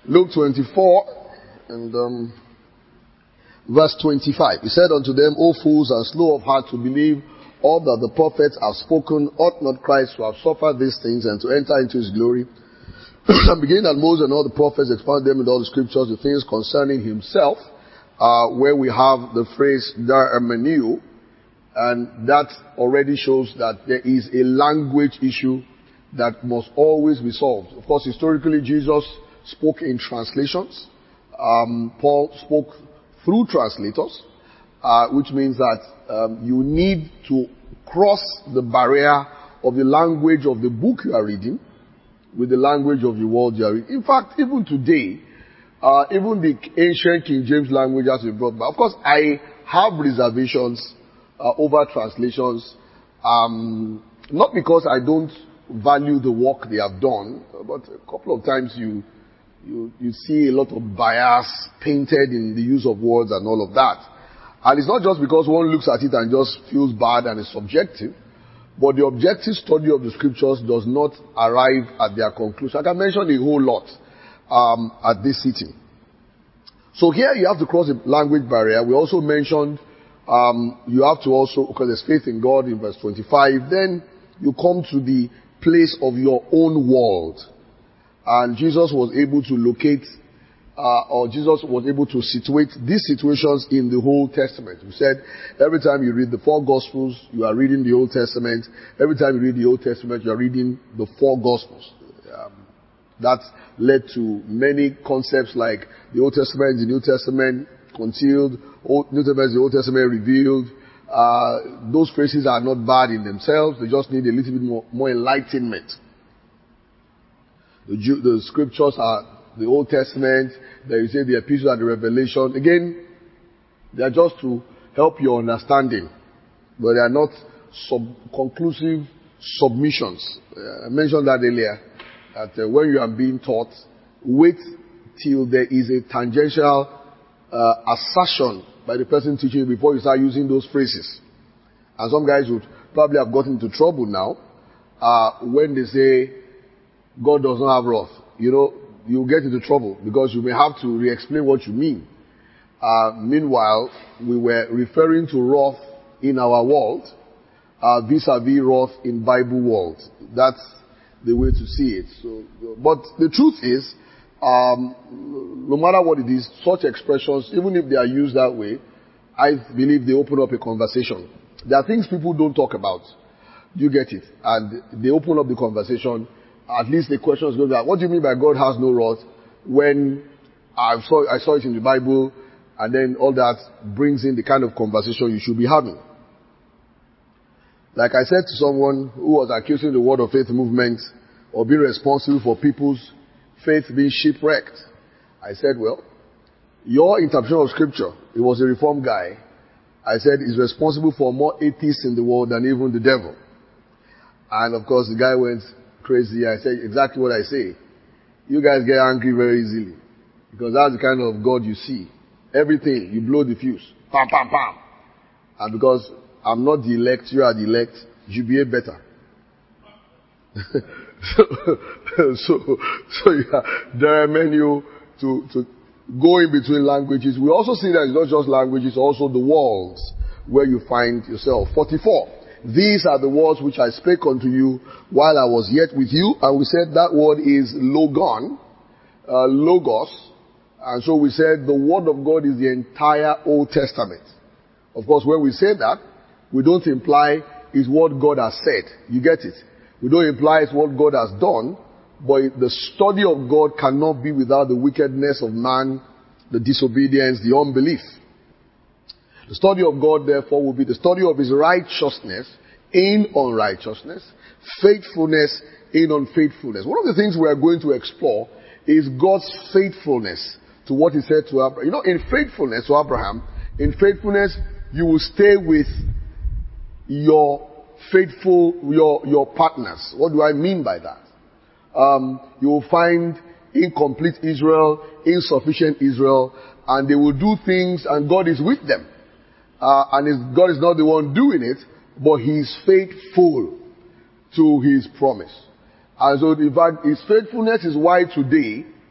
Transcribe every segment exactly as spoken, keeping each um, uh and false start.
Luke twenty-four and um, verse twenty-five. He said unto them, O fools, and slow of heart to believe all that the prophets have spoken. Ought not Christ to have suffered these things and to enter into his glory? And beginning at Moses and all the prophets, expound them in all the scriptures, the things concerning himself, uh, where we have the phrase "dermeneu," and that already shows that there is a language issue that must always be solved. Of course, historically, Jesus spoke in translations. Um, Paul spoke through translators, uh, which means that um, you need to cross the barrier of the language of the book you are reading with the language of the world you are reading. In fact, even today, uh, even the ancient King James language has been brought back. Of course, I have reservations uh, over translations, um, not because I don't value the work they have done, but a couple of times you You, you see a lot of bias painted in the use of words and all of that. And it's not just because one looks at it and just feels bad and is subjective, but the objective study of the scriptures does not arrive at their conclusion. I can mention a whole lot um, at this sitting. So here you have to cross the language barrier. We also mentioned um, you have to also, because there's faith in God in verse twenty-five, then you come to the place of your own world. And Jesus was able to locate, uh, or Jesus was able to situate these situations in the Old Testament. We said every time you read the four Gospels, you are reading the Old Testament. Every time you read the Old Testament, you are reading the four Gospels. Um, that led to many concepts like the Old Testament, the New Testament concealed, Old, New Testament, the Old Testament revealed. Uh, those phrases are not bad in themselves. They just need a little bit more, more enlightenment. The, Jew, the scriptures are the Old Testament. Then you say the epistles and the Revelation. Again, they are just to help your understanding, but they are not sub- conclusive submissions. Uh, I mentioned that earlier. That uh, when you are being taught, wait till there is a tangential uh, assertion by the person teaching you before you start using those phrases. And some guys would probably have gotten into trouble now uh, when they say God does not have wrath. You know, you get into trouble because you may have to re-explain what you mean. Uh, meanwhile, we were referring to wrath in our world, uh, vis-a-vis wrath in Bible world. That's the way to see it. So, but the truth is, um, no matter what it is, such expressions, even if they are used that way, I believe they open up a conversation. There are things people don't talk about. You get it? And they open up the conversation. At least the question is going to be, what do you mean by God has no wrath? When I saw, I saw it in the Bible, and then all that brings in the kind of conversation you should be having. Like I said to someone who was accusing the Word of Faith movement of being responsible for people's faith being shipwrecked, I said, well, your interpretation of scripture, it was a reformed guy, I said, is responsible for more atheists in the world than even the devil. And of course the guy went crazy. I said exactly what I say. You guys get angry very easily because that's the kind of God you see. Everything, you blow the fuse. Pam, pam, pam. And because I'm not the elect, you are the elect, you behave better. so, so, so yeah, there are many to, to go in between languages. We also see that it's not just languages, also the worlds where you find yourself. forty-four. These are the words which I spake unto you while I was yet with you. And we said that word is logon, uh, logos. And so we said the word of God is the entire Old Testament. Of course, when we say that, we don't imply it's what God has said. You get it? We don't imply it's what God has done. But the study of God cannot be without the wickedness of man, the disobedience, the unbelief. The study of God, therefore, will be the study of his righteousness in unrighteousness, faithfulness in unfaithfulness. One of the things we are going to explore is God's faithfulness to what he said to Abraham. You know, in faithfulness to Abraham, in faithfulness, you will stay with your faithful, your, your partners. What do I mean by that? Um, you will find incomplete Israel, insufficient Israel, and they will do things and God is with them. Uh, and God is not the one doing it, but he is faithful to his promise. And so, in fact, his faithfulness is why today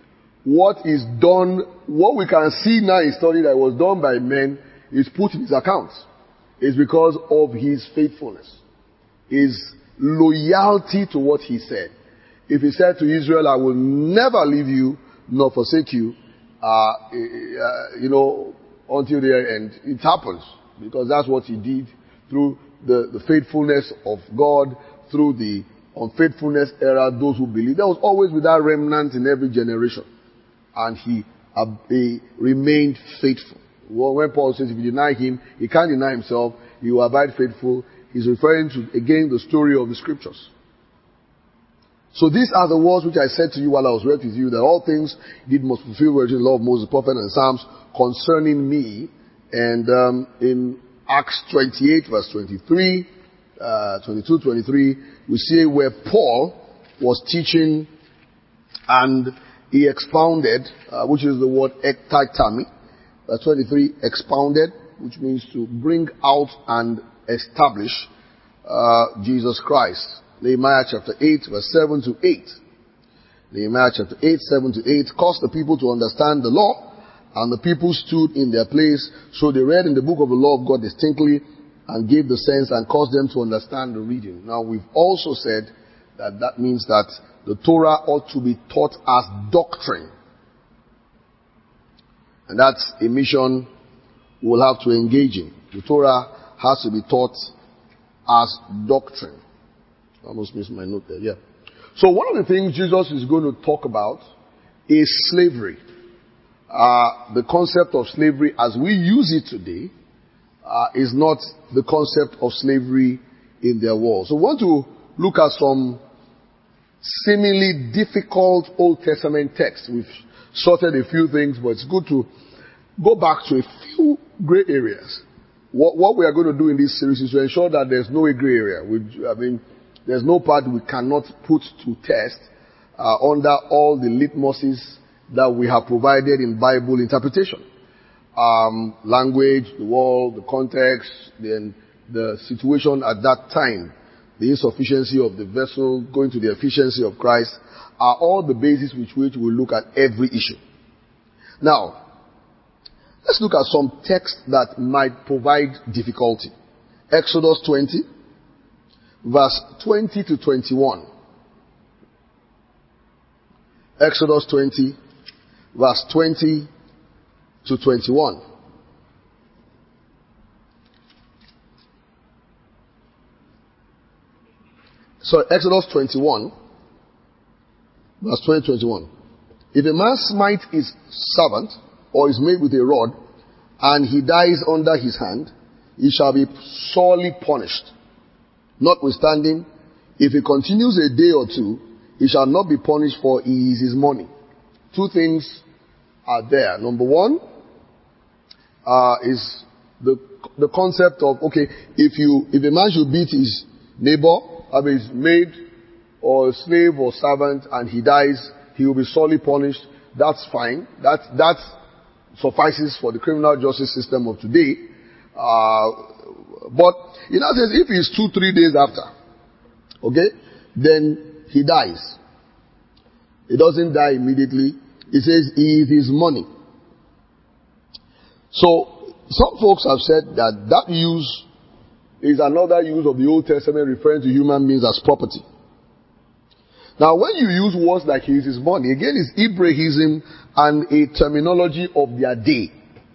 what is done, what we can see now in study that was done by men is put in his account. It's because of his faithfulness, his loyalty to what he said. If he said to Israel, I will never leave you nor forsake you, uh, uh, you know, until the end, it happens because that's what he did through the, the faithfulness of God, through the unfaithfulness era, those who believe. There was always with that remnant in every generation. And he, uh, he remained faithful. Well, when Paul says if you deny him, he can't deny himself, he will abide faithful. He's referring to, again, the story of the scriptures. So these are the words which I said to you while I was with you, that all things did must fulfill which in the law of Moses, prophet, and Psalms concerning me. And um, in Acts twenty-eight, verse twenty-three, uh, twenty-two, twenty-three, we see where Paul was teaching and he expounded, uh, which is the word ektaktami. Verse twenty-three, expounded, which means to bring out and establish uh, Jesus Christ. Nehemiah chapter eight, verse seven to eight. Nehemiah chapter eight, seven to eight, caused the people to understand the law, and the people stood in their place. So they read in the book of the law of God distinctly and gave the sense and caused them to understand the reading. Now we've also said that that means that the Torah ought to be taught as doctrine. And that's a mission we'll have to engage in. The Torah has to be taught as doctrine. I almost missed my note there, yeah. So one of the things Jesus is going to talk about is slavery. Uh, the concept of slavery as we use it today uh, is not the concept of slavery in their world. So we want to look at some seemingly difficult Old Testament texts. We've sorted a few things, but it's good to go back to a few gray areas. What, what we are going to do in this series is to ensure that there's no gray area. We, I mean, there's no part we cannot put to test uh, under all the litmuses that we have provided in Bible interpretation. Um, language, the world, the context, then the situation at that time, the insufficiency of the vessel, going to the efficiency of Christ, are all the basis with which we look at every issue. Now, let's look at some texts that might provide difficulty. Exodus twenty, verse twenty to twenty-one. Exodus twenty, verse twenty to twenty-one. So Exodus twenty-one, verse twenty to twenty-one. If a man smite his servant, or is made with a rod, and he dies under his hand, he shall be sorely punished. Notwithstanding, if he continues a day or two, he shall not be punished, for he is his money. Two things are there. Number one uh, is the the concept of, okay, if you if a man should beat his neighbor, I mean his maid or slave or servant, and he dies, he will be sorely punished. That's fine. That that suffices for the criminal justice system of today. Uh, but in that sense, if it's two, three days after, okay, then he dies. He doesn't die immediately. He says he is his money. So some folks have said that that use is another use of the Old Testament referring to human beings as property. Now, when you use words like he is his money, again, it's Hebraism and a terminology of their day.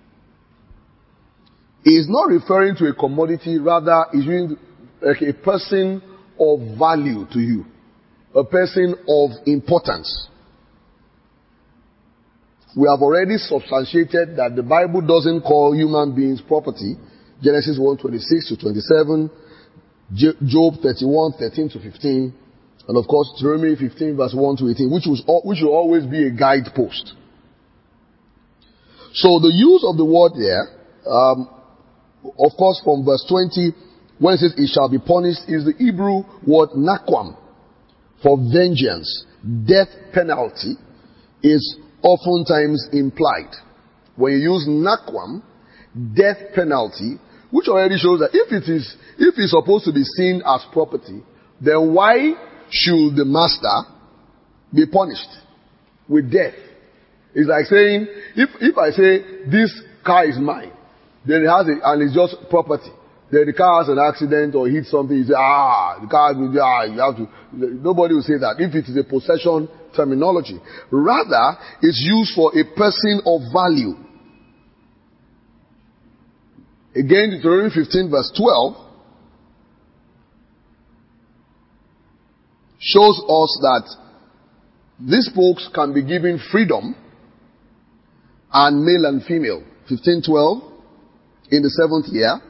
He is not referring to a commodity, rather, he's using like a person of value to you, a person of importance. We have already substantiated that the Bible doesn't call human beings property. Genesis one twenty-six to twenty-seven, Job thirty-one thirteen to fifteen. And of course, Deuteronomy fifteen verse one to eighteen, which was, which will always be a guidepost. So the use of the word there, um, of course from verse twenty, when it says it shall be punished, is the Hebrew word nakwam, for vengeance. Death penalty is oftentimes implied. When you use nakwam, death penalty, which already shows that if it is, if it's supposed to be seen as property, then why should the master be punished with death? It's like saying, if, if I say, this car is mine, then it has a, and it's just property. Then the car has an accident or hits something, you say, ah, the car will be, ah, you have to, nobody will say that. If it is a possession terminology. Rather, it's used for a person of value. Again, Deuteronomy fifteen verse twelve shows us that these folks can be given freedom, and male and female. fifteen twelve in the seventh year.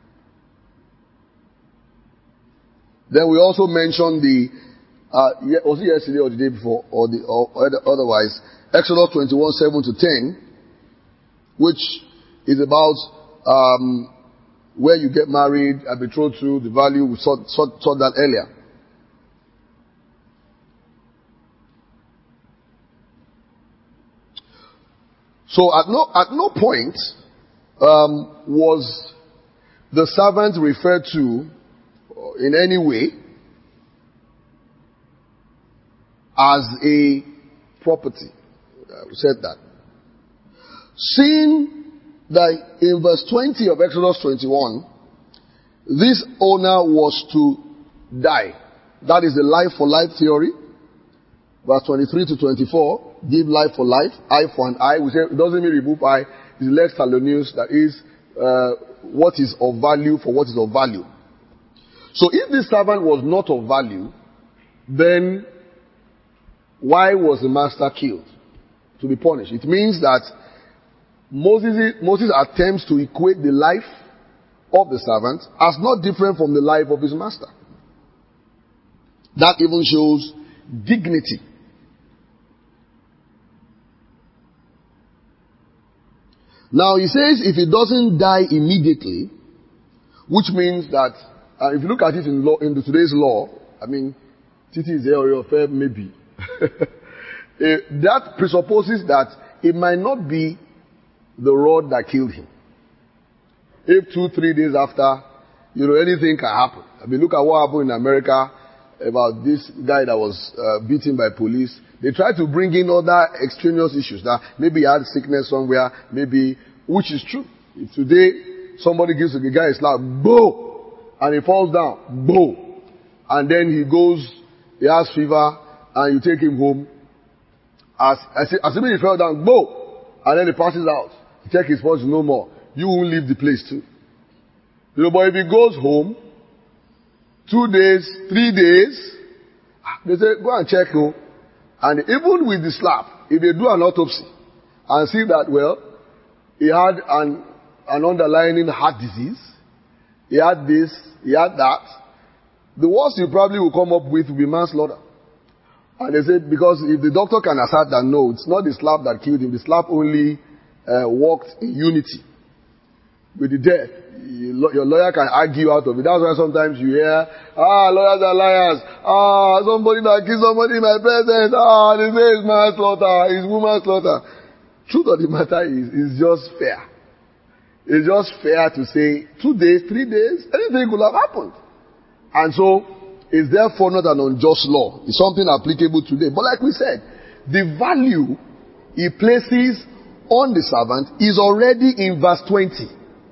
Then we also mentioned the, uh, was it yesterday or the day before, or the, or otherwise, Exodus twenty-one seven to ten, which is about, um, where you get married and betrothed to, the value, we saw, saw, saw that earlier. So at no, at no point, um, was the servant referred to in any way as a property. We said that. Seeing that in verse twenty of Exodus twenty-one, this owner was to die. That is the life for life theory. Verse twenty-three to twenty-four, give life for life, eye for an eye. We say it doesn't mean remove eye. It's lex talionis, that is uh, what is of value for what is of value. So if this servant was not of value, then why was the master killed? To be punished. It means that Moses, Moses attempts to equate the life of the servant as not different from the life of his master. That even shows dignity. Now he says if he doesn't die immediately, which means that uh, if you look at it in law, in the, today's law, I mean, Titi is there or your affair, maybe. uh, that presupposes that it might not be the rod that killed him. If two, three days after, you know, anything can happen. I mean, look at what happened in America about this guy that was uh, beaten by police. They tried to bring in other extraneous issues. That maybe he had sickness somewhere, maybe, which is true. If today somebody gives a guy a slap, boom, and he falls down, boom, and then he goes, he has fever, and you take him home, as as, as if he fell down, boom, and then he passes out. You check his pulse, no more. You won't leave the place too. You know, but if he goes home, two days, three days, they say, go and check him. And even with the slap, if they do an autopsy and see that, well, he had an, an underlying heart disease, he had this, he had that, the worst you probably will come up with will be manslaughter. And they say, because if the doctor can assert that, no, it's not the slap that killed him, the slap only uh, worked in unity with the death. Your lawyer can argue out of it. That's why sometimes you hear, ah, lawyers are liars. Ah, somebody that killed somebody in my presence. Ah, they say it's manslaughter, it's woman slaughter. Truth of the matter is, it's just fair. It's just fair to say, two days, three days, anything could have happened. And so, it's therefore not an unjust law. It's something applicable today. But like we said, the value he places on the servant is already in verse twenty.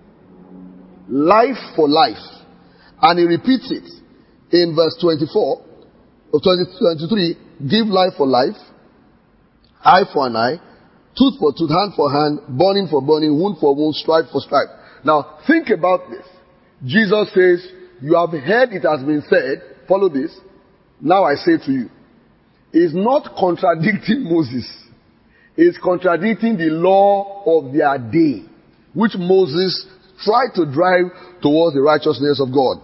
Life for life. And he repeats it in verse twenty-four, or twenty, twenty-three, give life for life, eye for an eye, tooth for tooth, hand for hand, burning for burning, wound for wound, stripe for stripe. Now, think about this. Jesus says, you have heard it has been said, follow this, now I say to you. It's not contradicting Moses. It's contradicting the law of their day, which Moses tried to drive towards the righteousness of God.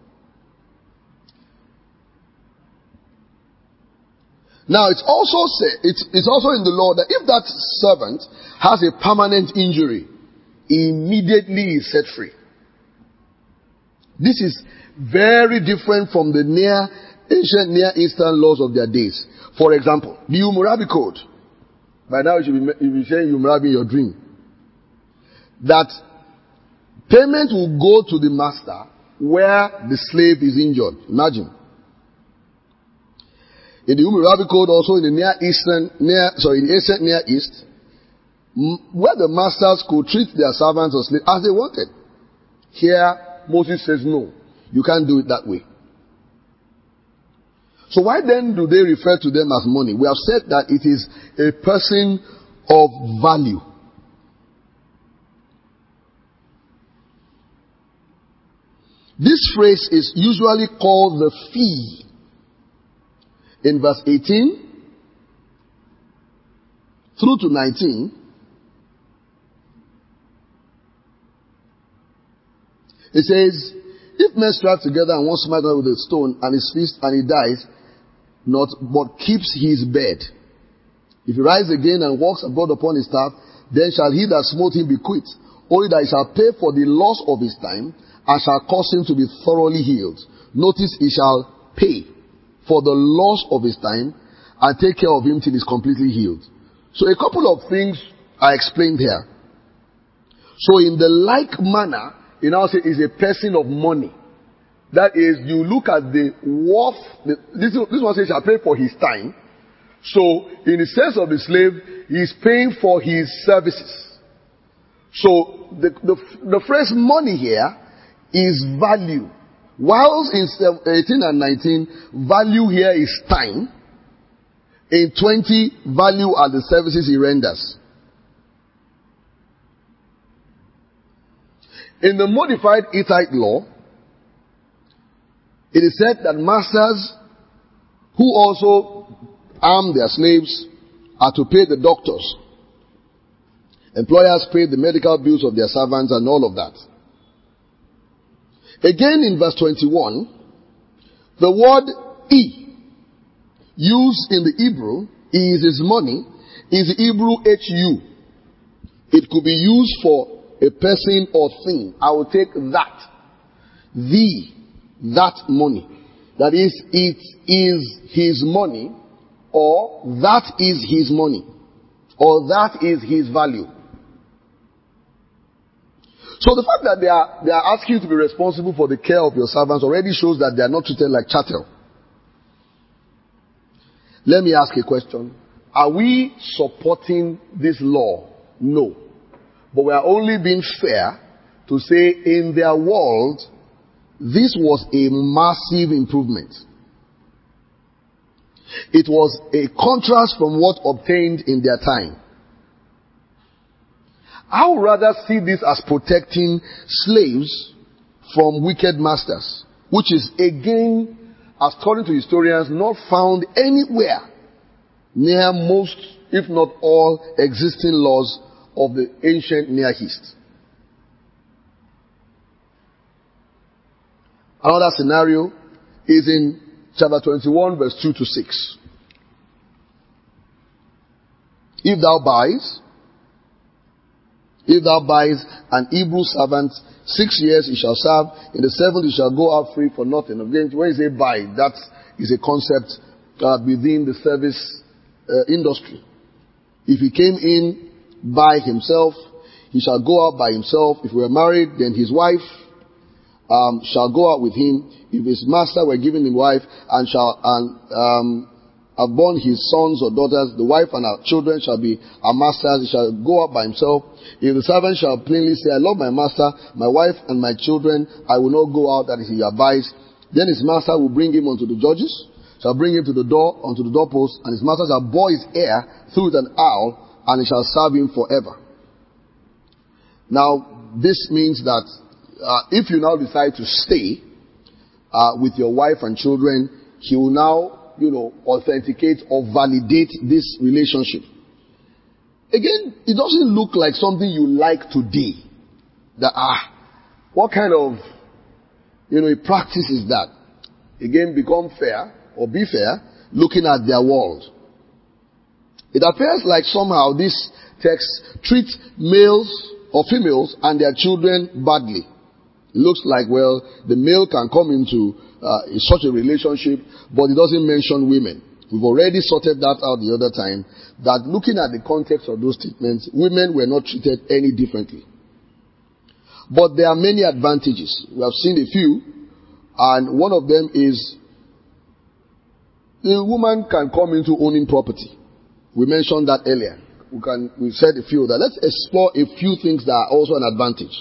Now, it's also say, it's, it's also in the law that if that servant has a permanent injury, he immediately is set free. This is very different from the near ancient Near Eastern laws of their days. For example, the Hammurabi Code. By now you should be, you be saying Hammurabi in your dream. That payment will go to the master where the slave is injured. Imagine. In the Hammurabi Code, also in the Near Eastern, near, sorry, in the ancient Near East, where the masters could treat their servants or slaves as they wanted. Here, Moses says, no, you can't do it that way. So why then do they refer to them as money? We have said that it is a person of value. This phrase is usually called the fee. In verse eighteen through to nineteen, it says, if men strive together and one smite another with a stone and his fist and he dies, not but keeps his bed. If he rise again and walks abroad upon his staff, then shall he that smote him be quit. Only that he shall pay for the loss of his time, and shall cause him to be thoroughly healed. Notice, he shall pay for the loss of his time and take care of him till he's completely healed. So a couple of things are explained here. So in the like manner, you now say is a person of money. That is, you look at the worth. The, this, this one says shall pay for his time. So in the sense of the slave, he is paying for his services. So the, the, the phrase money here is value. Whilst in eighteen and nineteen, value here is time. In twenty, value are the services he renders. In the modified Hittite law, it is said that masters who also arm their slaves are to pay the doctors. Employers pay the medical bills of their servants and all of that. Again in verse twenty-one, the word E used in the Hebrew is his money, is the Hebrew H U. It could be used for a person or thing. I will take that. The, that money. That is, it is his money, or that is his money, or that is his value. So the fact that they are, they are asking you to be responsible for the care of your servants already shows that they are not treated like chattel. Let me ask a question. Are we supporting this law? No. But we are only being fair to say in their world, this was a massive improvement. It was a contrast from what obtained in their time. I would rather see this as protecting slaves from wicked masters, which is again, according to historians, not found anywhere near most, if not all, existing laws of the ancient Near East. Another scenario is in chapter twenty-one, verse two to six. If thou buys, if thou buys an Hebrew servant, six years he shall serve, in the seventh he shall go out free for nothing. Again, when you say buy, that is a concept uh, within the service uh, industry. If he came in by himself, he shall go out by himself. If we were married, then his wife um, shall go out with him. If his master were giving him wife and shall and um, have borne his sons or daughters, the wife and her children shall be our masters. He shall go out by himself. If the servant shall plainly say, I love my master, my wife and my children, I will not go out, that is, he abides. Then his master will bring him unto the judges, shall bring him to the door, unto the doorpost, and his master shall bore his ear through with an awl, and he shall serve him forever. Now, this means that uh, if you now decide to stay uh, with your wife and children, he will now, you know, authenticate or validate this relationship. Again, it doesn't look like something you like today. That, ah, what kind of, you know, practice is that? Again, become fair, or be fair, looking at their world. It appears like somehow this text treats males or females and their children badly. It looks like, well, the male can come into uh, such a relationship, but it doesn't mention women. We've already sorted that out the other time, that looking at the context of those statements, women were not treated any differently. But there are many advantages. We have seen a few, and one of them is the woman can come into owning property. We mentioned that earlier. we can, we've said a few of that. Let's explore a few things that are also an advantage.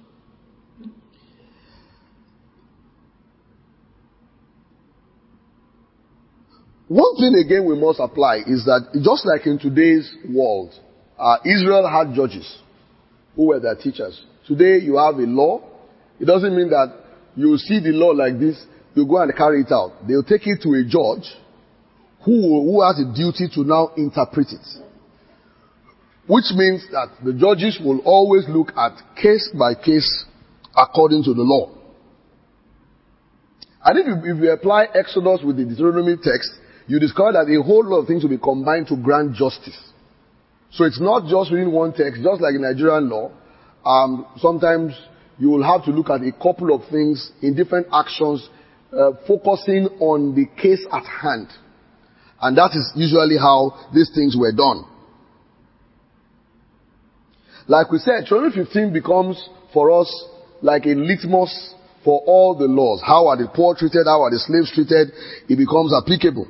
One thing again we must apply is that just like in today's world, uh, Israel had judges who were their teachers. Today you have a law. It doesn't mean that you see the law like this, you go and carry it out. They'll take it to a judge who, who has a duty to now interpret it. Which means that the judges will always look at case by case according to the law. And if you, if you apply Exodus with the Deuteronomy text, you discover that a whole lot of things will be combined to grant justice. So it's not just within one text, just like in Nigerian law. Um, sometimes you will have to look at a couple of things in different actions, uh, focusing on the case at hand. And that is usually how these things were done. Like we said, Deuteronomy fifteen becomes for us like a litmus for all the laws. How are the poor treated? How are the slaves treated? It becomes applicable.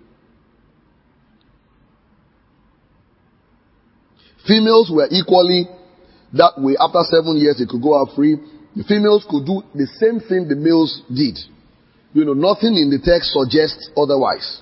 Females were equally that way. After seven years, they could go out free. The females could do the same thing the males did. You know, nothing in the text suggests otherwise.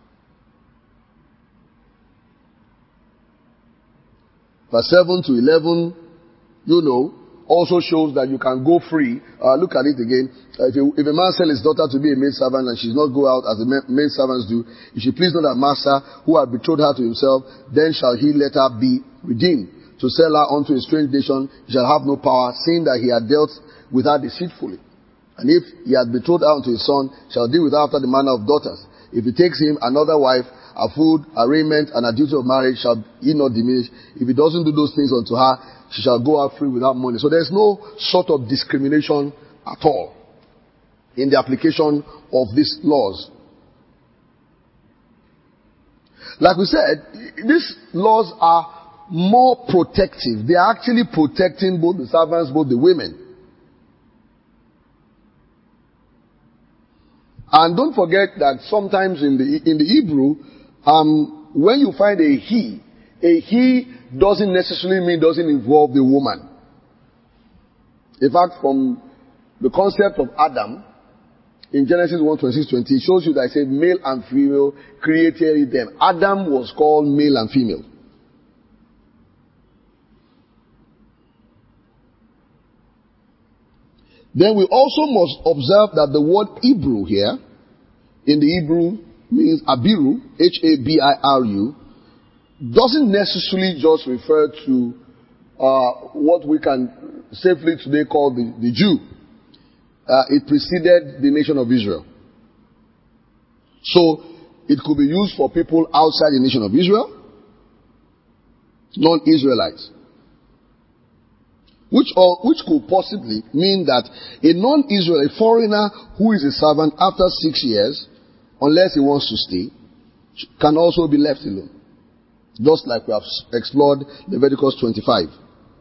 Verse seven to eleven, you know, also shows that you can go free. Uh, look at it again. Uh, if, a, if a man sell his daughter to be a maidservant and she does not go out as the maidservants do, if she please not her master who had betrothed her to himself, then shall he let her be redeemed. To sell her unto a strange nation, he shall have no power, seeing that he had dealt with her deceitfully. And if he had betrothed her unto his son, shall deal with her after the manner of daughters. If he takes him another wife, her food, her raiment, and her duty of marriage shall he not diminish. If he doesn't do those things unto her, she shall go out free without money. So there's no sort of discrimination at all in the application of these laws. Like we said, these laws are more protective. They are actually protecting both the servants, both the women. And don't forget that sometimes in the in the Hebrew, um, when you find a he, a he doesn't necessarily mean doesn't involve the woman. In fact, from the concept of Adam, in Genesis one, twenty-six, twenty, it shows you that it says male and female created them. Adam was called male and female. Then we also must observe that the word Hebrew here, in the Hebrew, means Abiru, H A B I R U, doesn't necessarily just refer to uh, what we can safely today call the, the Jew. Uh, it preceded the nation of Israel. So, it could be used for people outside the nation of Israel, non-Israelites. Which, or, which could possibly mean that a non-Israelite foreigner who is a servant after six years, unless he wants to stay, can also be left alone. Just like we have explored Leviticus twenty-five.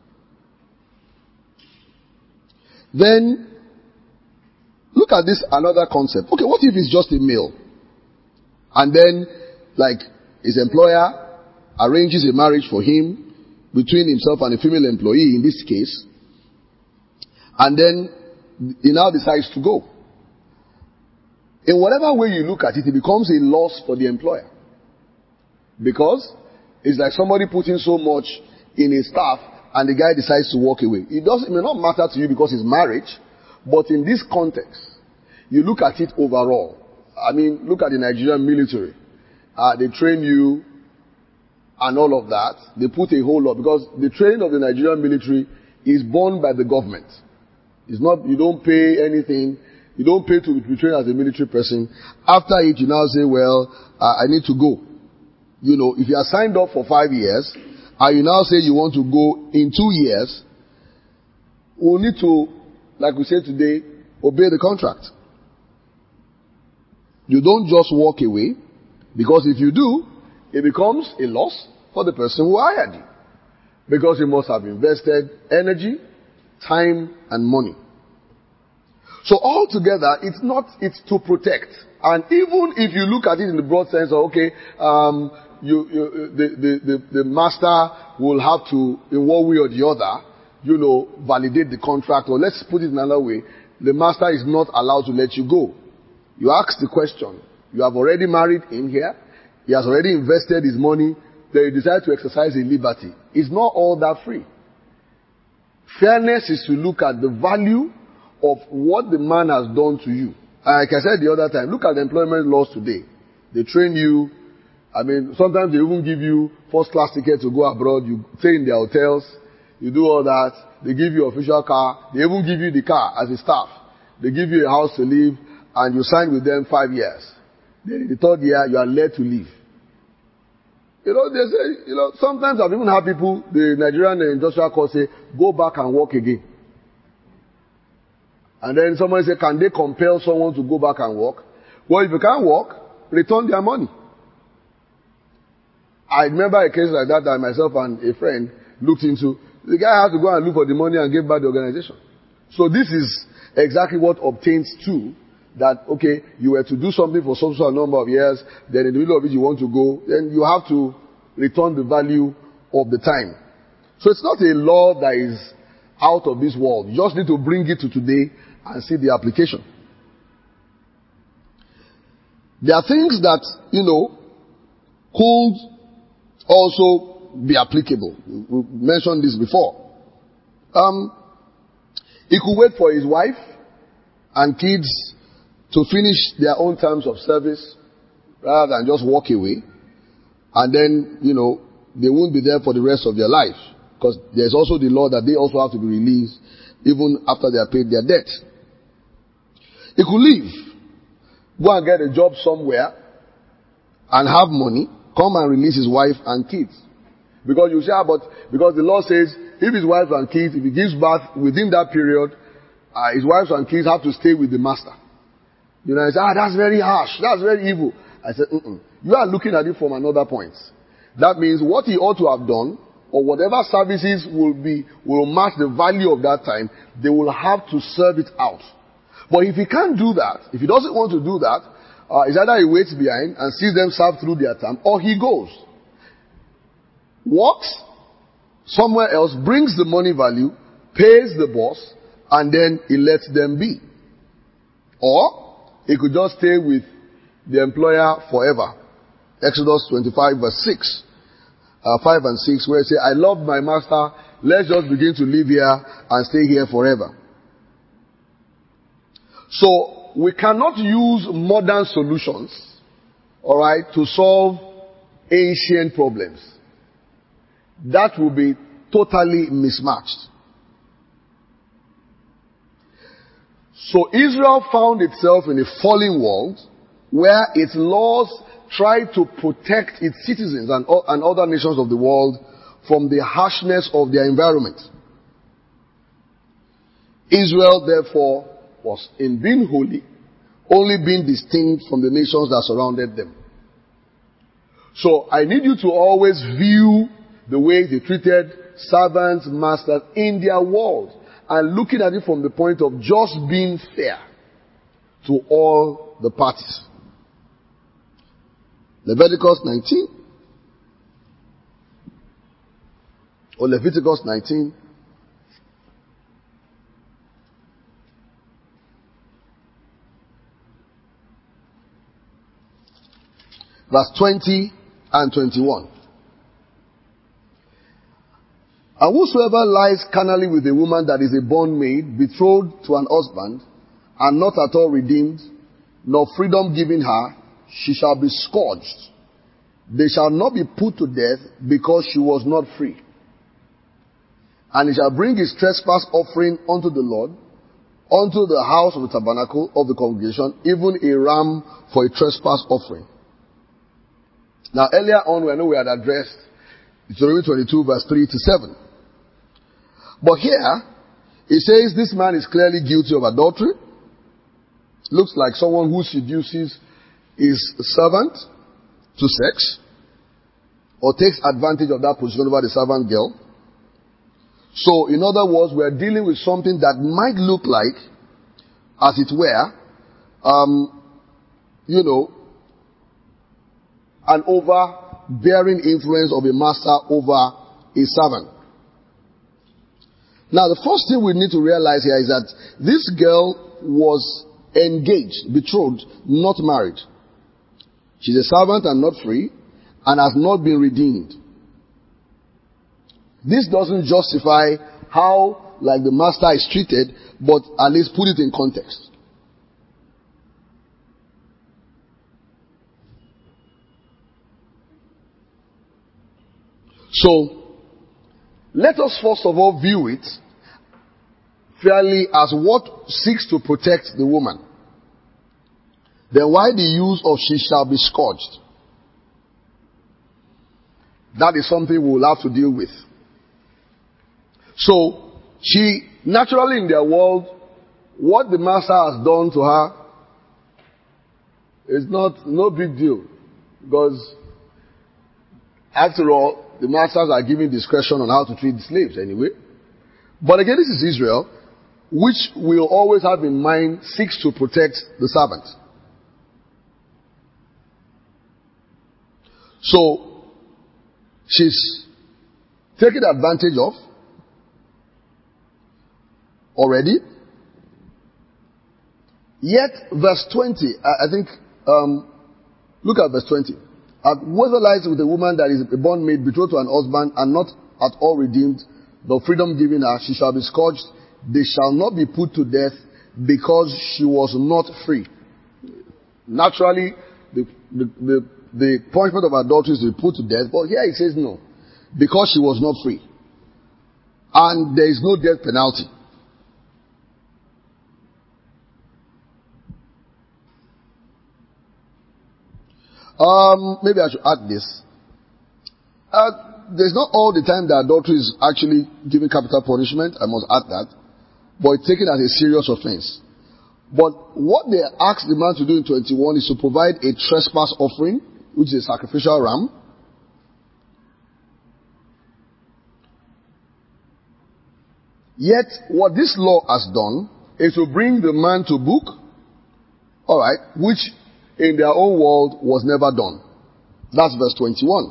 Then, look at this another concept. Okay, what if it's just a male? And then, like, his employer arranges a marriage for him between himself and a female employee in this case, and then he now decides to go. In whatever way you look at it, it becomes a loss for the employer. Because it's like somebody putting so much in his staff and the guy decides to walk away. It doesn't, it may not matter to you because it's marriage, but in this context, you look at it overall. I mean, look at the Nigerian military. Uh, they train you and all of that. They put a whole lot, because the training of the Nigerian military is borne by the government. It's not, you don't pay anything. You don't pay to be trained as a military person. After it, you now say, well, uh, I need to go. You know, if you are signed up for five years, and you now say you want to go in two years, we'll need to, like we said today, obey the contract. You don't just walk away, because if you do, it becomes a loss for the person who hired you. Because you must have invested energy, time, and money. So altogether, it's not, it's to protect. And even if you look at it in the broad sense of, okay, um, you, you the, the, the, the master will have to, in one way or the other, you know, validate the contract. Or let's put it another way. The master is not allowed to let you go. You ask the question. You have already married him here. He has already invested his money. Then you decide to exercise a liberty. It's not all that free. Fairness is to look at the value of what the man has done to you. Like I said the other time, look at the employment laws today. They train you. I mean, sometimes they even give you first class ticket to go abroad. You stay in their hotels. You do all that. They give you official car. They even give you the car as a staff. They give you a house to live, and you sign with them five years. Then in the third year, you are led to leave. You know, they say, you know, sometimes I've even had people, the Nigerian industrial court say, go back and work again. And then somebody say, can they compel someone to go back and work? Well, if you can't work, return their money. I remember a case like that that myself and a friend looked into. The guy had to go and look for the money and give back the organization. So this is exactly what obtains too. That, okay, you were to do something for some sort of number of years, then in the middle of it you want to go, then you have to return the value of the time. So it's not a law that is out of this world. You just need to bring it to today and see the application. There are things that, you know, could also be applicable. We mentioned this before. Um, he could wait for his wife and kids to finish their own terms of service rather than just walk away. And then, you know, they won't be there for the rest of their life. Because there's also the law that they also have to be released even after they have paid their debt. He could leave, go and get a job somewhere and have money, come and release his wife and kids. Because you say, ah, but because the law says if his wife and kids, if he gives birth within that period, uh, his wife and kids have to stay with the master. You know, I say, ah, that's very harsh. That's very evil. I said, mm-mm. You are looking at it from another point. That means what he ought to have done, or whatever services will be, will match the value of that time, they will have to serve it out. But if he can't do that, if he doesn't want to do that, uh, it's either he waits behind and sees them serve through their term, or he goes. Works somewhere else, brings the money value, pays the boss, and then he lets them be. Or he could just stay with the employer forever. Exodus twenty-five verse six. Uh, five and six, where it says, I love my master, let's just begin to live here and stay here forever. So, we cannot use modern solutions, alright, to solve ancient problems. That will be totally mismatched. So Israel found itself in a fallen world where its laws tried to protect its citizens and, and other nations of the world from the harshness of their environment. Israel, therefore, was in being holy, only being distinct from the nations that surrounded them. So I need you to always view the way they treated servants, masters in their world, and looking at it from the point of just being fair to all the parties. Leviticus nineteen, or Leviticus nineteen, verse twenty and twenty-one. And whosoever lies carnally with a woman that is a bondmaid, betrothed to an husband, and not at all redeemed, nor freedom given her, she shall be scourged. They shall not be put to death, because she was not free. And he shall bring his trespass offering unto the Lord, unto the house of the tabernacle of the congregation, even a ram for a trespass offering. Now earlier on, we know we had addressed Deuteronomy twenty-two verse three to seven. But here, it says this man is clearly guilty of adultery. Looks like someone who seduces his servant to sex, or takes advantage of that position over the servant girl. So, in other words, we are dealing with something that might look like, as it were, um, you know, an over bearing influence of a master over a servant. Now, the first thing we need to realize here is that this girl was engaged, betrothed, not married. She's a servant and not free, and has not been redeemed. This doesn't justify how, like, the master is treated, but at least put it in context. So, let us first of all view it fairly as what seeks to protect the woman. Then why the use of she shall be scourged? That is something we will have to deal with. So, she, naturally in their world, what the master has done to her is not, no big deal. Because, after all, the masters are giving discretion on how to treat the slaves anyway. But again, this is Israel, which will always have in mind seeks to protect the servant. So, she's taken advantage of already. Yet, verse twenty, I, I think, um, look at verse twenty. And whoever lies with a woman that is a bondmaid betrothed to an husband and not at all redeemed, the freedom given her, she shall be scourged. They shall not be put to death because she was not free. Naturally, the, the, the, the punishment of adultery is to be put to death, but here it says no. Because she was not free. And there is no death penalty. Um, maybe I should add this. Uh, there's not all the time that adultery is actually given capital punishment. I must add that. But it's taken as a serious offense. But what they ask the man to do in twenty-one is to provide a trespass offering, which is a sacrificial ram. Yet, what this law has done is to bring the man to book, alright, which in their own world was never done. That's verse twenty-one.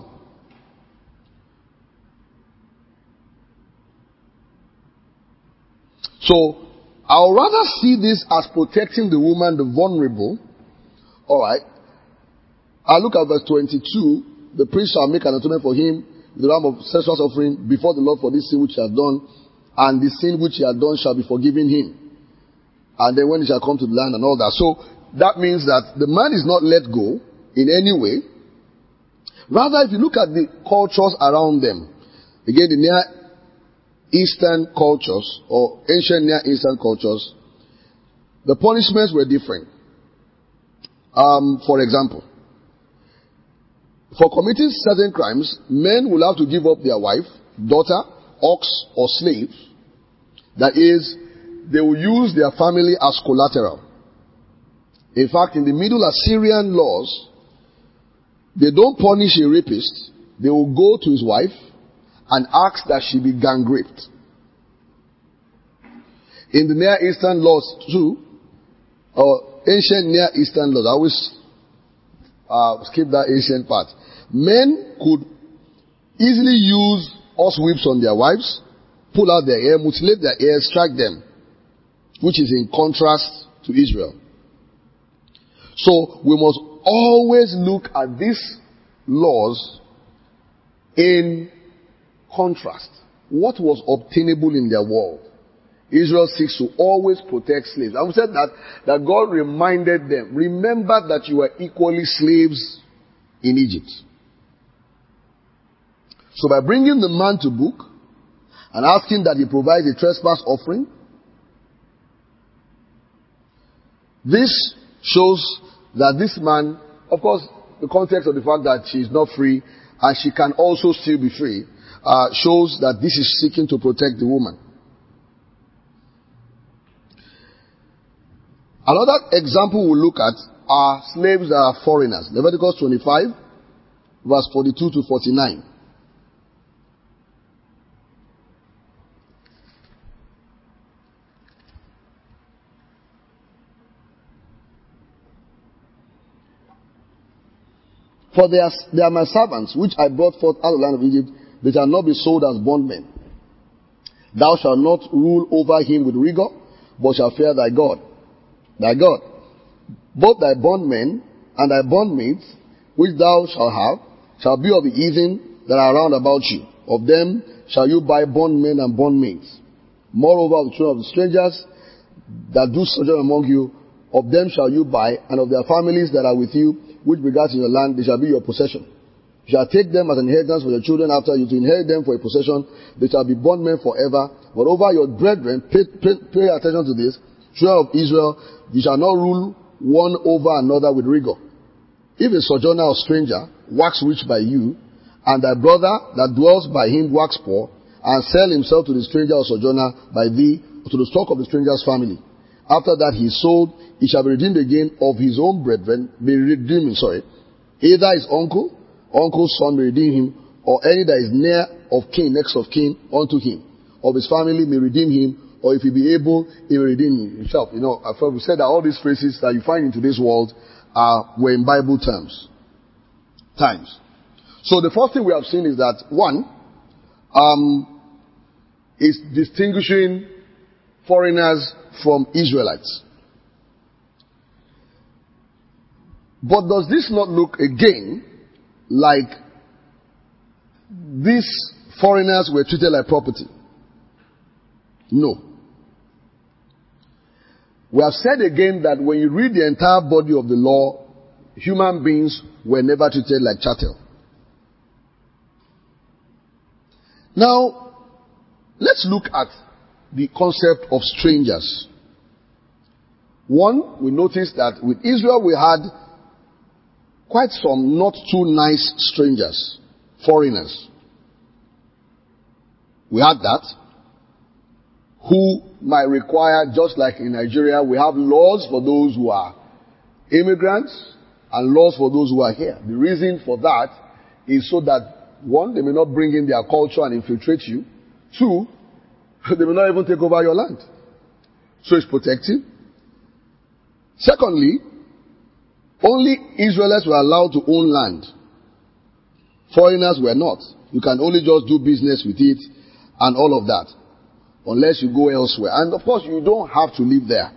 So, I'll rather see this as protecting the woman, the vulnerable. Alright. I look at verse twenty-two. The priest shall make an atonement for him, the ram of sacrifice offering, before the Lord for this sin which he has done, and the sin which he has done shall be forgiven him. And then when he shall come to the land and all that. So, that means that the man is not let go in any way. Rather, if you look at the cultures around them, again, the Near Eastern cultures, or ancient Near Eastern cultures, the punishments were different. Um, for example, for committing certain crimes, men will have to give up their wife, daughter, ox, or slave. That is, they will use their family as collateral. In fact, in the Middle Assyrian laws, they don't punish a rapist. They will go to his wife and ask that she be gang raped. In the Near Eastern laws too, or ancient Near Eastern laws, I always uh, skip that ancient part. Men could easily use horse whips on their wives, pull out their hair, mutilate their hair, strike them, which is in contrast to Israel. So, we must always look at these laws in contrast. What was obtainable in their world? Israel seeks to always protect slaves. And we said that, that God reminded them, remember that you were equally slaves in Egypt. So by bringing the man to book and asking that he provides a trespass offering, this shows that this man, of course, the context of the fact that she is not free and she can also still be free, uh, shows that this is seeking to protect the woman. Another example we'll look at are slaves that are foreigners. Leviticus twenty-five, verse forty-two to forty-nine. For they are, they are my servants, which I brought forth out of the land of Egypt. They shall not be sold as bondmen. Thou shalt not rule over him with rigor, but shalt fear thy God. Thy God. Both thy bondmen and thy bondmaids, which thou shalt have, shall be of the heathen that are round about you. Of them shall you buy bondmen and bondmaids. Moreover, of the children of the strangers that do sojourn among you, of them shall you buy, and of their families that are with you, which begat in your land, they shall be your possession. You shall take them as an inheritance for your children after you, to inherit them for a possession. They shall be bondmen forever. But over your brethren, pay, pay, pay attention to this, children of Israel, you shall not rule one over another with rigor. If a sojourner or stranger wax rich by you, and thy brother that dwells by him wax poor, and sell himself to the stranger or sojourner by thee, to the stock of the stranger's family. After that he is sold, he shall be redeemed again of his own brethren, be redeemed, sorry. Either his uncle, uncle's son may redeem him, or any that is near of kin, next of kin, unto him, of his family may redeem him, or if he be able, he will redeem himself. You know, we said that all these phrases that you find in today's world are, were in Bible terms. Times. So the first thing we have seen is that, one, um, is distinguishing foreigners from Israelites. But does this not look again like these foreigners were treated like property? No. We have said again that when you read the entire body of the law, human beings were never treated like chattel. Now, let's look at the concept of strangers. One, we noticed that with Israel we had quite some not too nice strangers, foreigners. We had that, who might require, just like in Nigeria, we have laws for those who are immigrants and laws for those who are here. The reason for that is so that, one, they may not bring in their culture and infiltrate you. Two, they may not even take over your land. So it's protective. Secondly, only Israelites were allowed to own land. Foreigners were not. You can only just do business with it and all of that, unless you go elsewhere. And of course, you don't have to live there.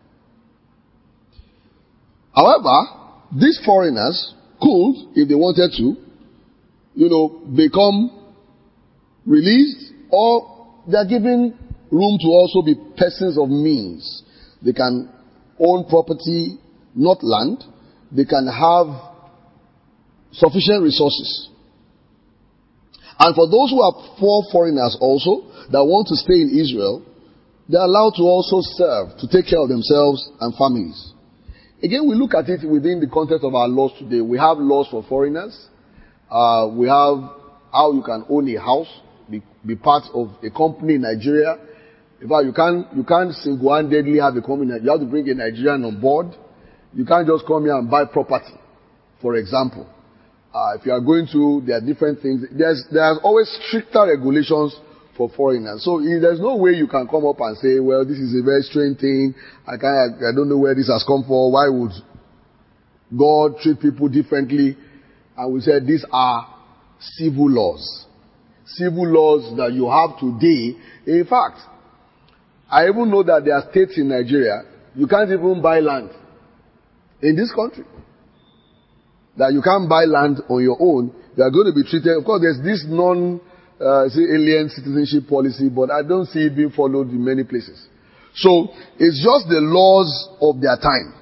However, these foreigners could, if they wanted to, you know, become released, or they are given room to also be persons of means. They can own property, not land. They can have sufficient resources. And for those who are poor foreigners also, that want to stay in Israel, they are allowed to also serve, to take care of themselves and families. Again, we look at it within the context of our laws today. We have laws for foreigners. Uh, we have how you can own a house, be, be part of a company in Nigeria. In fact, you can't, you can't single-handedly have a company. You have to bring a Nigerian on board. You can't just come here and buy property, for example. Uh, if you are going to, there are different things. There's, there's always stricter regulations for foreigners. So there's no way you can come up and say, well, this is a very strange thing. I can't, I don't know where this has come from. Why would God treat people differently? And we said these are civil laws. Civil laws that you have today. In fact, I even know that there are states in Nigeria, you can't even buy land in this country. That you can't buy land on your own. You are going to be treated. Of course, there's this non, uh, say alien citizenship policy, but I don't see it being followed in many places. So it's just the laws of their time.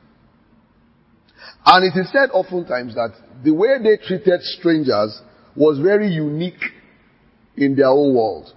And it is said oftentimes that the way they treated strangers was very unique in their own world.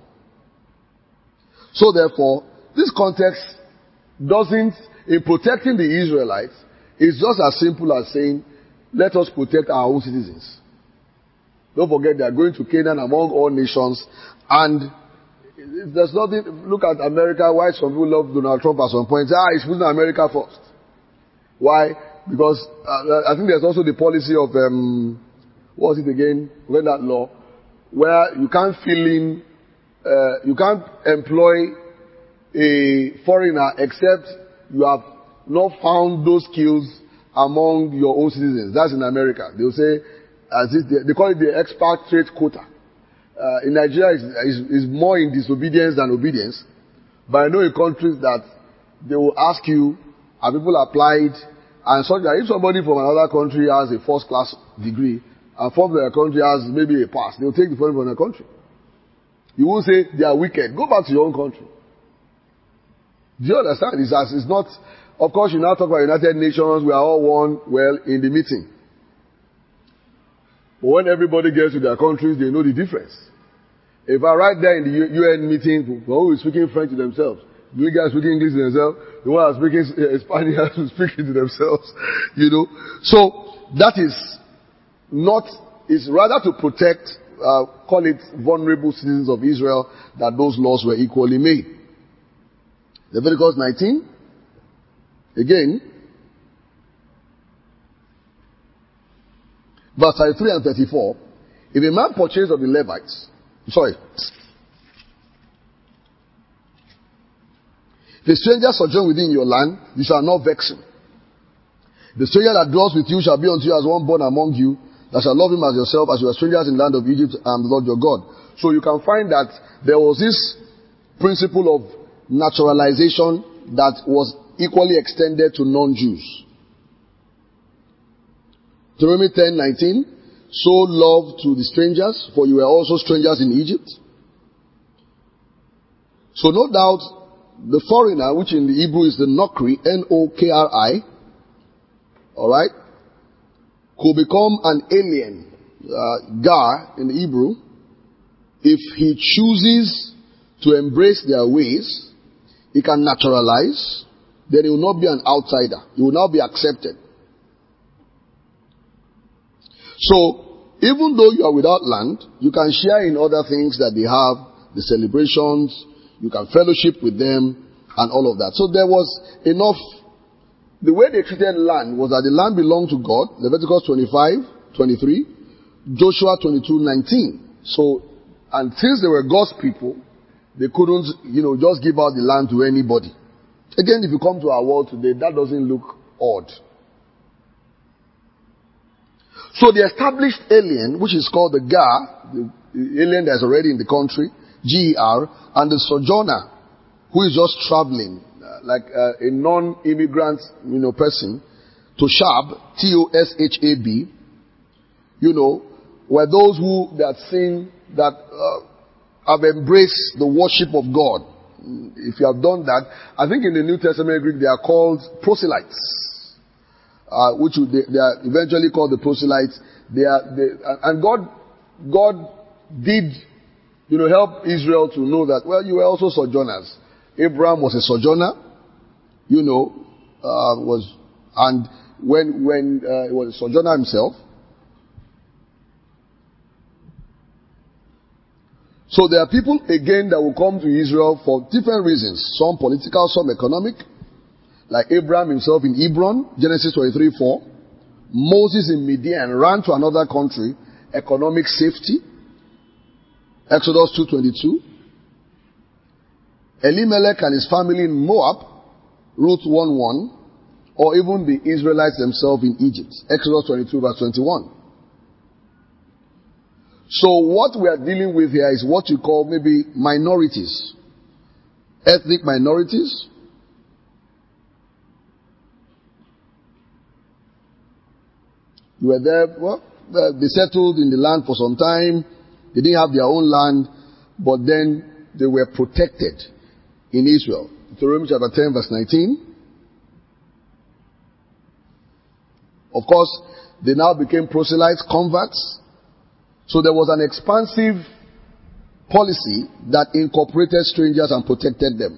So therefore, this context doesn't, in protecting the Israelites, it's just as simple as saying, let us protect our own citizens. Don't forget they are going to Canaan among all nations, and there's nothing. Look at America. Why some people love Donald Trump at some point? Ah, he's putting America first. Why? Because uh, I think there's also the policy of um, what was it again? When that law, where you can't fill in, uh, you can't employ a foreigner except you have not found those skills among your own citizens. That's in America. They'll say, as if they, they call it the expatriate quota. Uh, in Nigeria, is is more in disobedience than obedience. But I know in countries that they will ask you, have people applied? And so that if somebody from another country has a first class degree, and from their country has maybe a pass, they'll take the person from their country. You won't say they are wicked. Go back to your own country. Do you understand? It's, as, it's not, of course, you now talk about United Nations, we are all one, well, in the meeting. But when everybody gets to their countries, they know the difference. If I right there in the U N meeting, who is speaking French to themselves, the guys speaking English to themselves, the one who is speaking uh, Spanish is speaking to themselves, you know. So, that is not, it's rather to protect, uh, call it vulnerable citizens of Israel, that those laws were equally made. Leviticus nineteen, again, verse thirty-three and thirty-four, if a man purchase of the Levites, sorry, if a stranger sojourn within your land, you shall not vex him. The stranger that dwells with you shall be unto you as one born among you, that shall love him as yourself, as you are strangers in the land of Egypt, and the Lord your God. So you can find that there was this principle of naturalization that was equally extended to non-Jews. Deuteronomy ten nineteen, sow love to the strangers, for you were also strangers in Egypt. So no doubt, the foreigner, which in the Hebrew is the Nokri, N O K R I, alright, could become an alien, uh, gar in the Hebrew, if he chooses to embrace their ways. He can naturalize, then he will not be an outsider. He will now be accepted. So, even though you are without land, you can share in other things that they have, the celebrations, you can fellowship with them, and all of that. So there was enough. The way they treated land was that the land belonged to God, Leviticus twenty-five twenty-three, Joshua twenty-two nineteen. So, and since they were God's people, they couldn't, you know, just give out the land to anybody. Again, if you come to our world today, that doesn't look odd. So the established alien, which is called the Gar, the alien that's already in the country, G E R, and the sojourner, who is just traveling, uh, like uh, a non-immigrant, you know, person, to Toshab, T O S H A B, you know, were those who that sing that uh, have embraced the worship of God. If you have done that, I think in the New Testament Greek they are called proselytes, uh, which they, they are eventually called the proselytes. They are, they, and God, God did, you know, help Israel to know that, well, you were also sojourners. Abraham was a sojourner, you know, uh, was, and when when uh, he was a sojourner himself. So there are people, again, that will come to Israel for different reasons. Some political, some economic. Like Abraham himself in Hebron, Genesis twenty-three four. Moses in Midian ran to another country, economic safety. Exodus two twenty-two. Elimelech and his family in Moab, Ruth one one. Or even the Israelites themselves in Egypt. Exodus twenty-two verse twenty-one. So what we are dealing with here is what you call maybe minorities. Ethnic minorities. You were there, well, they settled in the land for some time. They didn't have their own land, but then they were protected in Israel. Deuteronomy chapter ten verse nineteen. Of course, they now became proselytes, converts. So there was an expansive policy that incorporated strangers and protected them.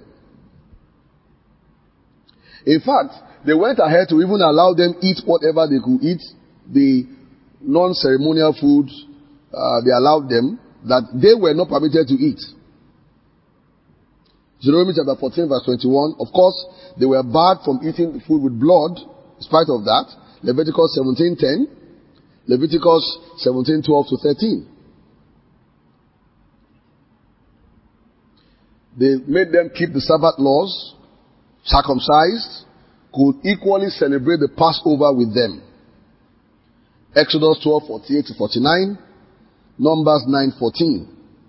In fact, they went ahead to even allow them eat whatever they could eat, the non-ceremonial foods uh, they allowed them that they were not permitted to eat. Deuteronomy chapter fourteen verse twenty-one. Of course, they were barred from eating food with blood. In spite of that, Leviticus seventeen ten. Leviticus seventeen twelve to thirteen. They made them keep the Sabbath laws, circumcised, could equally celebrate the Passover with them. Exodus twelve, forty-eight to forty-nine, Numbers nine, fourteen.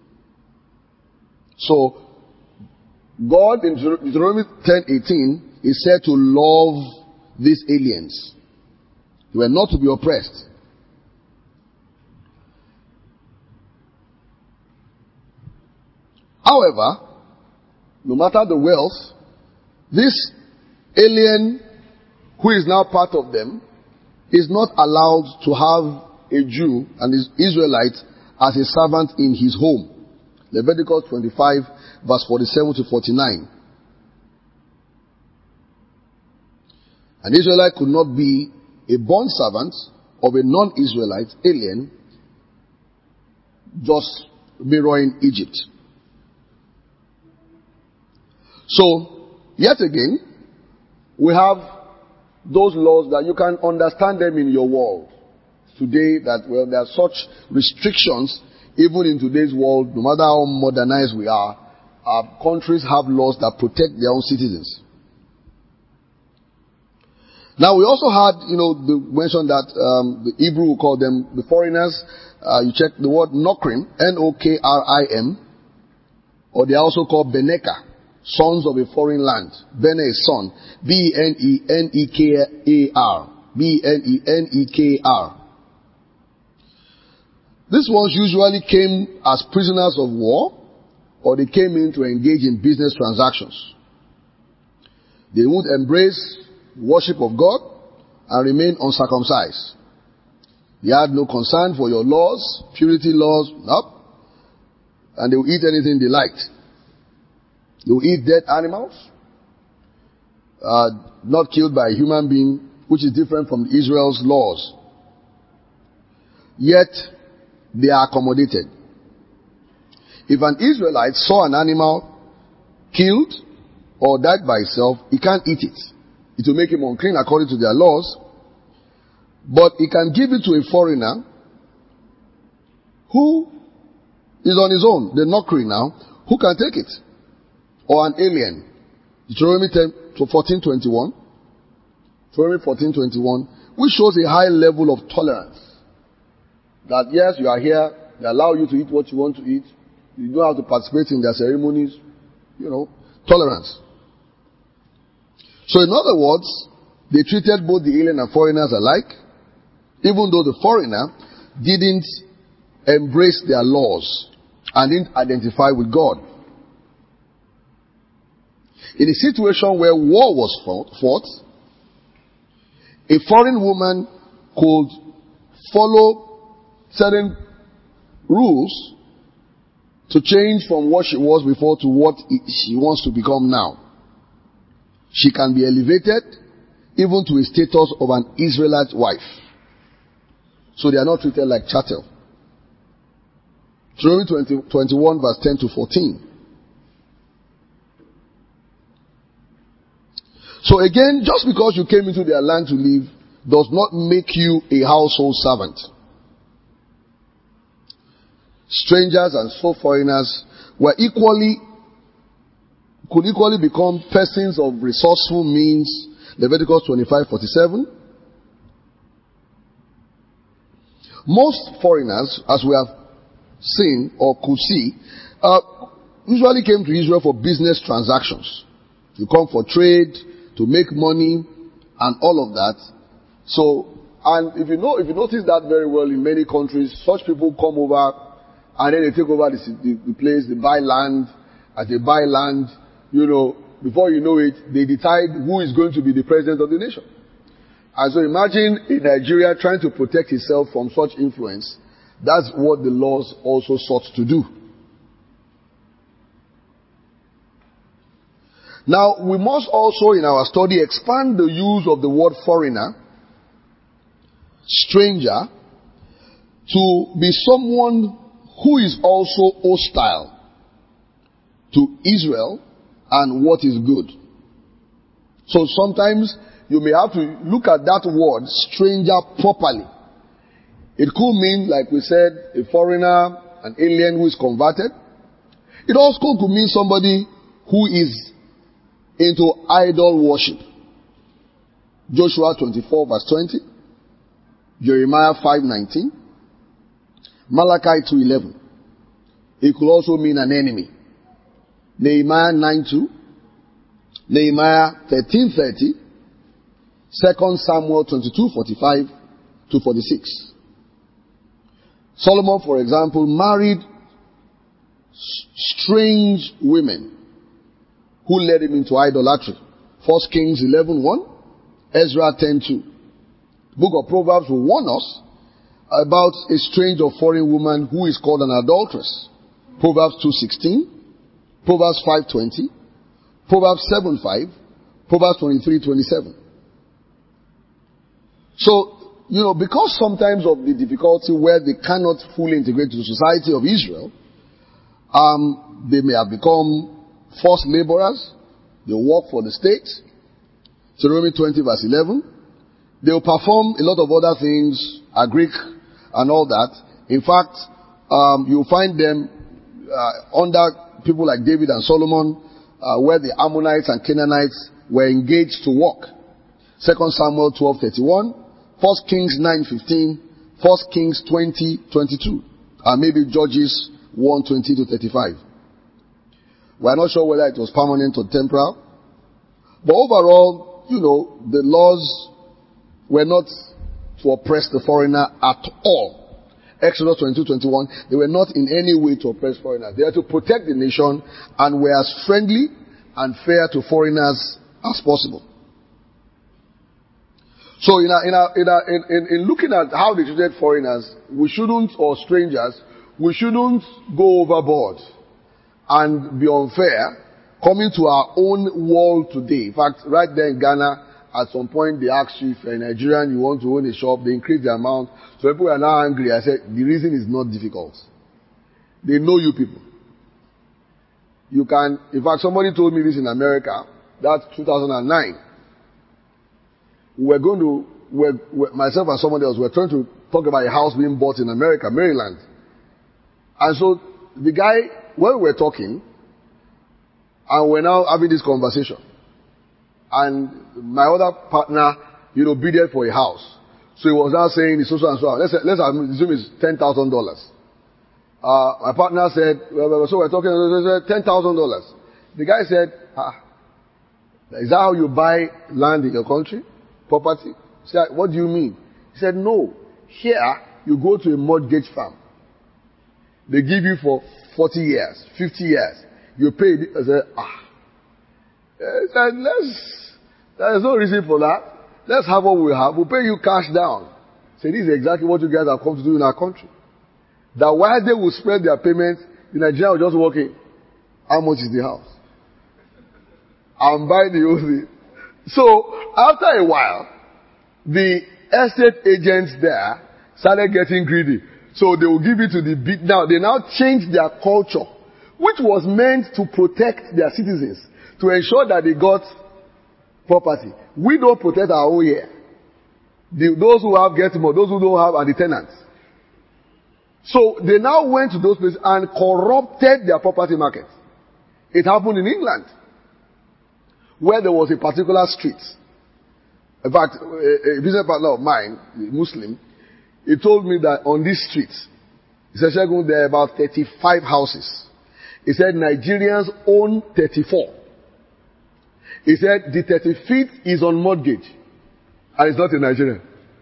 So, God in Deuteronomy ten, eighteen is said to love these aliens. They were not to be oppressed. However, no matter the wealth, this alien who is now part of them is not allowed to have a Jew and his Israelite as a servant in his home. Leviticus twenty-five, verse forty-seven to forty-nine. An Israelite could not be a bond servant of a non-Israelite alien just mirroring Egypt. So, yet again, we have those laws that you can understand them in your world today, that, well, there are such restrictions even in today's world. No matter how modernized we are, our countries have laws that protect their own citizens. Now, we also had, you know, the mention that um, the Hebrew will call them the foreigners. Uh, you check the word Nokrim, N O K R I M, or they are also called Beneka, sons of a foreign land. Bene is son. B E N E N E K A R. B E N E N E K R. These ones usually came as prisoners of war, or they came in to engage in business transactions. They would embrace worship of God and remain uncircumcised. They had no concern for your laws, purity laws, nope. And they will eat anything they liked. They will eat dead animals, uh, not killed by a human being, which is different from Israel's laws. Yet, they are accommodated. If an Israelite saw an animal killed or died by itself, he can't eat it. It will make him unclean according to their laws. But he can give it to a foreigner who is on his own, the Nokri now, who can take it. Or an alien. Deuteronomy fourteen twenty-one. Deuteronomy fourteen twenty-one, which shows a high level of tolerance. That yes, you are here, they allow you to eat what you want to eat. You don't have to participate in their ceremonies. You know, tolerance. So in other words, they treated both the alien and foreigners alike, even though the foreigner didn't embrace their laws and didn't identify with God. In a situation where war was fought, a foreign woman could follow certain rules to change from what she was before to what she wants to become now. She can be elevated even to a status of an Israelite wife. So they are not treated like chattel. Deuteronomy twenty-one verse ten to fourteen. So again, just because you came into their land to live does not make you a household servant. Strangers and so foreigners were equally, could equally become persons of resourceful means. Leviticus twenty-five forty-seven. Most foreigners, as we have seen or could see, uh, usually came to Israel for business transactions. You come for trade, to make money, and all of that. So, and if you know, if you notice that very well in many countries, such people come over and then they take over the, the, the place, they buy land. As they buy land, you know, before you know it, they decide who is going to be the president of the nation. And so imagine in Nigeria trying to protect itself from such influence. That's what the laws also sought to do. Now, we must also in our study expand the use of the word foreigner, stranger, to be someone who is also hostile to Israel and what is good. So sometimes you may have to look at that word, stranger, properly. It could mean, like we said, a foreigner, an alien who is converted. It also could mean somebody who is into idol worship. Joshua twenty-four verse twenty. Jeremiah five nineteen. Malachi two eleven. It could also mean an enemy. Nehemiah nine two. Nehemiah thirteen thirty. Second Samuel twenty-two forty-five to forty-six. Solomon, for example, married strange women who led him into idolatry. First Kings eleven one. Ezra ten two. Book of Proverbs will warn us about a strange or foreign woman who is called an adulteress. Proverbs two sixteen. Proverbs five twenty. Proverbs seven five. Proverbs twenty-three twenty-seven. So, you know, because sometimes of the difficulty where they cannot fully integrate to the society of Israel, um, they may have become forced laborers. They work for the state. Deuteronomy twenty verse eleven. They will perform a lot of other things, a Greek and all that. In fact, um, you'll find them uh, under people like David and Solomon, uh, where the Ammonites and Canaanites were engaged to work. Second Samuel twelve thirty-one, First Kings nine fifteen, First Kings twenty twenty-two, and maybe Judges one twenty to thirty-five. We are not sure whether it was permanent or temporal, but overall, you know, the laws were not to oppress the foreigner at all. Exodus twenty-two twenty-one, they were not in any way to oppress foreigners. They were to protect the nation and were as friendly and fair to foreigners as possible. So in, a, in, a, in, a, in, in looking at how they treated foreigners, we shouldn't, or strangers, we shouldn't go overboard and be unfair coming to our own world today. In fact, right there in Ghana, at some point they asked you if you're a Nigerian, you want to own a shop, they increase the amount. So people are now angry. I said, the reason is not difficult. They know you people. You can, in fact, somebody told me this in America, that's two thousand nine. We were going to, we're, we're, myself and somebody else, were trying to talk about a house being bought in America, Maryland. And so the guy, when we were talking, and we're now having this conversation, and my other partner, you know, bidded for a house. So he was now saying it's so and so. Let's let's assume it's ten thousand dollars. Uh, my partner said, well, so we're talking ten thousand dollars. The guy said, ah, is that how you buy land in your country? Property? He said, what do you mean? He said, no. Here, you go to a mortgage firm. They give you for forty years, fifty years. You pay. I said, ah. He said, let's, there is no reason for that. Let's have what we have. We'll pay you cash down. So this is exactly what you guys have come to do in our country. That while they will spread their payments, the Nigerian will just walk in. How much is the house? I'm buying the whole thing. So, after a while, the estate agents there started getting greedy. So they will give it to the big. Now, they now changed their culture, which was meant to protect their citizens, to ensure that they got property. We don't protect our own here. The, those who have get more, those who don't have are the tenants. So they now went to those places and corrupted their property market. It happened in England, where there was a particular street. In fact, a, a business partner of mine, a Muslim, he told me that on this street, he said, Shegun, there are about thirty-five houses. He said Nigerians own thirty-four. He said the thirty-fifth is on mortgage. And it's not in Nigeria.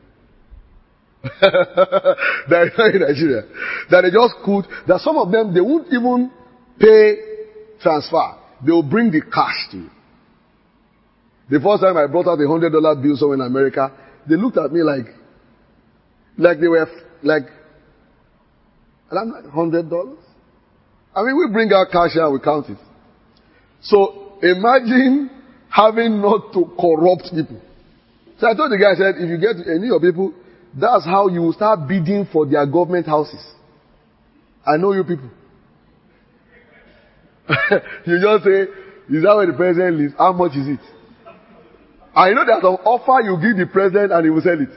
That is not in Nigeria. That they just could, that some of them, they won't even pay transfer. They will bring the cash to you. The first time I brought out a hundred dollar bill somewhere in America, they looked at me like, like they were, like, and I'm like, hundred dollars? I mean, we bring out cash here and we count it. So, imagine having not to corrupt people. So I told the guy, I said, if you get any of your people, that's how you will start bidding for their government houses. I know you people. You just say, is that where the president lives? How much is it? And you know there's an offer you give the president and he will sell it.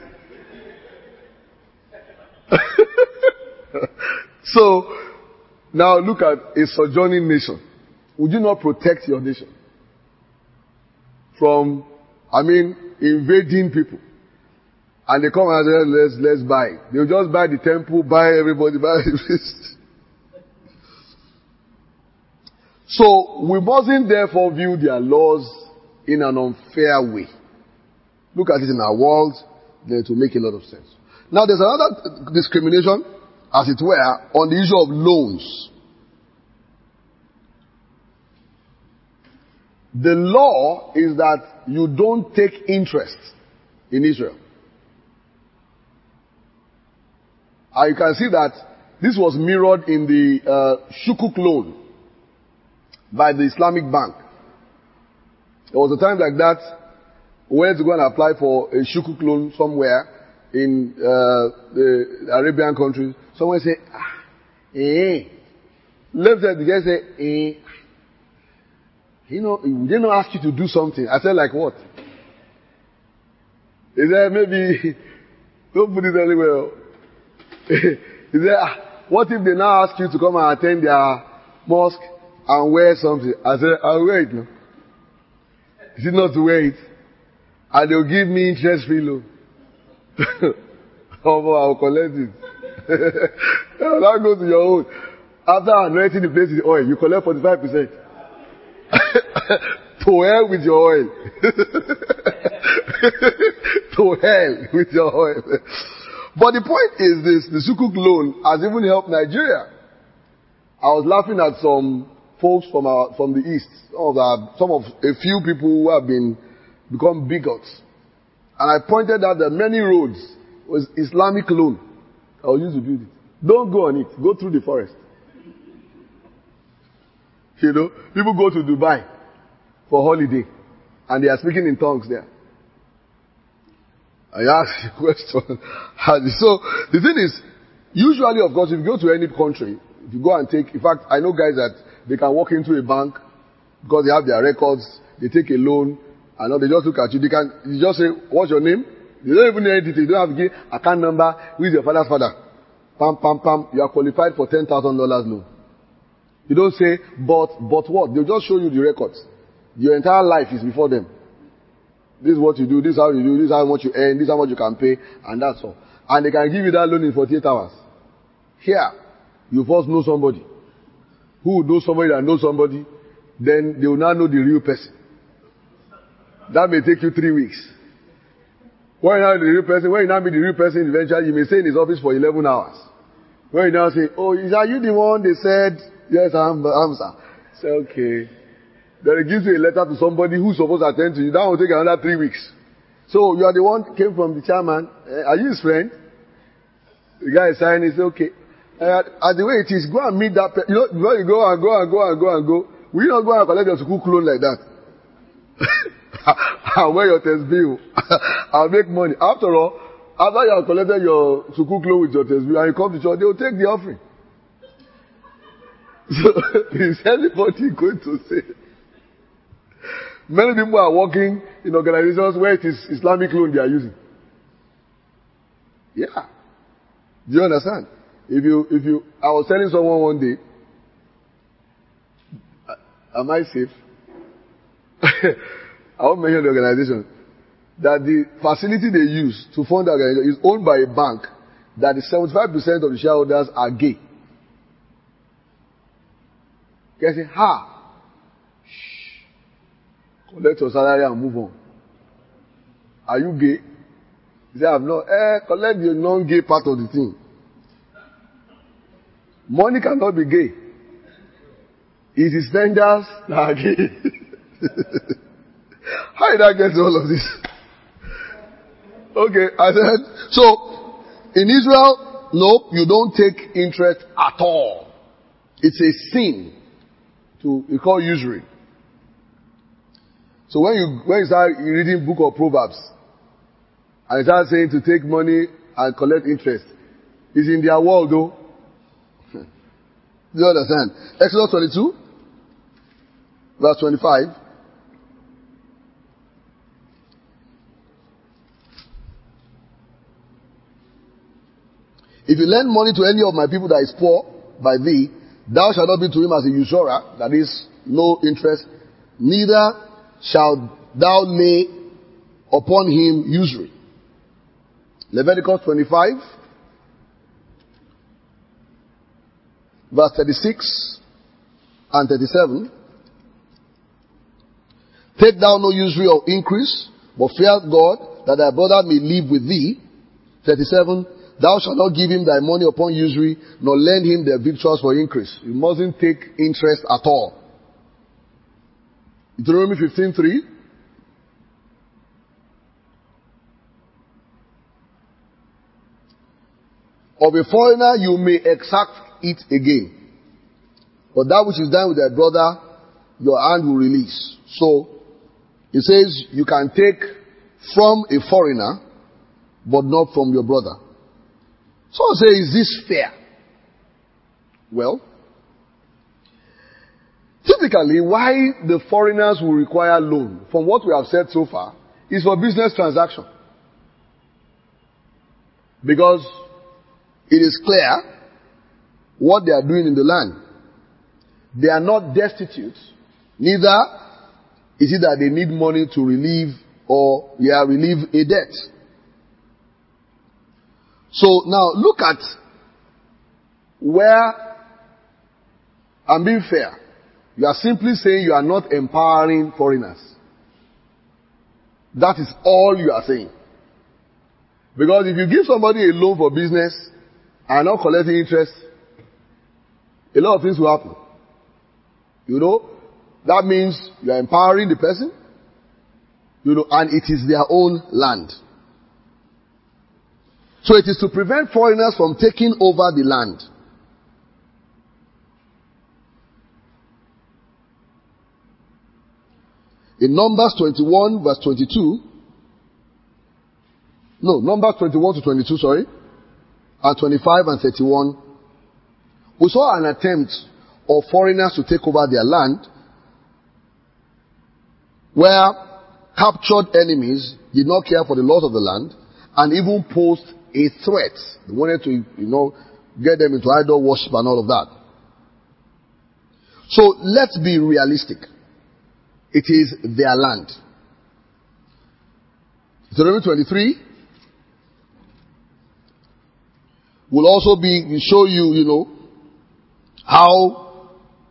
So, now look at a sojourning nation. Would you not protect your nation? From, I mean, invading people. And they come and say, let's, let's buy. They'll just buy the temple, buy everybody, buy everything. So, we mustn't therefore view their laws in an unfair way. Look at it in our world, then it will make a lot of sense. Now, there's another discrimination, as it were, on the issue of loans. The law is that you don't take interest in Israel. And you can see that this was mirrored in the uh, Shukuk loan by the Islamic Bank. There was a time like that, we went to go and apply for a Shukuk loan somewhere in uh, the Arabian countries. Someone say, ah, eh. Left side, the guy say, eh. You know, we didn't ask you to do something. I said, like what? He said, maybe, don't put it anywhere. He said, ah, what if they now ask you to come and attend their mosque and wear something? I said, I'll wear it now. Is it not to wear it? And they'll give me interest-free loan. Oh, I'll collect it. I'll now go to your own. After anointing the place with oil, you collect forty-five percent. To hell with your oil. To hell with your oil. But the point is this, the Sukuk loan has even helped Nigeria. I was laughing at some folks from our, from the east, some of, our, some of a few people who have been, become bigots. And I pointed out that many roads was Islamic loan. I was used to build it. Don't go on it. Go through the forest. You know, people go to Dubai for holiday and they are speaking in tongues there. I asked you a question. So, the thing is, usually, of course, if you go to any country, if you go and take, in fact, I know guys that they can walk into a bank because they have their records, they take a loan, and they just look at you, they can, you just say, what's your name? You don't even know anything, you don't have to give account number, who is your father's father? Pam, pam, pam, you are qualified for ten thousand dollars loan. You don't say, but, but what? They'll just show you the records. Your entire life is before them. This is what you do, this is how you do, this is how much you earn, this is how much you can pay, and that's all. And they can give you that loan in forty-eight hours. Here, you first know somebody. Who knows somebody that knows somebody, then they will now know the real person. That may take you three weeks. When you now know the real person, when you now meet the real person eventually, you may stay in his office for eleven hours. When you now say, oh, is that you the one they said, yes, I'm, I'm sir. Say, okay. Then it gives you a letter to somebody who's supposed to attend to you. That will take another three weeks. So you are the one who came from the chairman. Uh, are you his friend? The guy is signing. He said, okay. Uh, and the way it is, go and meet that person. You know, before you go and go and go and go and go, will you not go and collect your school loan like that? I'll wear your test bill. I'll make money. After all, after you have collected your sukuk loan with your test bill and you come to church, they will take the offering. So, is anybody going to say? Many people are working in organizations where it is Islamic loan they are using. Yeah. Do you understand? If you, if you, I was telling someone one day, am I safe? I won't mention the organization. That the facility they use to fund the organization is owned by a bank that the seventy-five percent of the shareholders are gay. You can say, ha! Collect your salary and move on. Are you gay? He said, I'm not. Eh, collect the non-gay part of the thing. Money cannot be gay. It is strangers that are gay. How did I get to all of this? Okay, I said, so, in Israel, no, you don't take interest at all. It's a sin to, we call usury. So when you, when you start reading book of Proverbs, and you start saying to take money and collect interest, it's in their world though. Do you understand? Exodus twenty-two, verse twenty-five. If you lend money to any of my people that is poor by thee, thou shalt not be to him as a usurer, that is, no interest, neither shalt thou lay upon him usury. Leviticus twenty-five, verse thirty-six and thirty-seven. Take thou no usury or increase, but fear God, that thy brother may live with thee. thirty-seven. Thou shalt not give him thy money upon usury, nor lend him their victuals for increase. You mustn't take interest at all. Deuteronomy fifteen three. Of a foreigner you may exact it again, but that which is done with thy brother, your hand will release. So, it says you can take from a foreigner, but not from your brother. So say, is this fair? Well, typically why the foreigners will require loan, from what we have said so far, is for business transaction. Because it is clear what they are doing in the land. They are not destitute. Neither is it that they need money to relieve or yeah, relieve a debt. So now look at where I'm being fair. You are simply saying you are not empowering foreigners. That is all you are saying. Because if you give somebody a loan for business and not collecting interest, a lot of things will happen. You know, that means you are empowering the person, you know, and it is their own land. So it is to prevent foreigners from taking over the land. In Numbers twenty-one verse twenty-two, no, Numbers twenty-one to twenty-two, sorry, and twenty-five and thirty-one, we saw an attempt of foreigners to take over their land, where captured enemies did not care for the laws of the land and even posed a threat. They wanted to, you know, get them into idol worship and all of that. So let's be realistic. It is their land. Deuteronomy twenty-three will also be show you, you know, how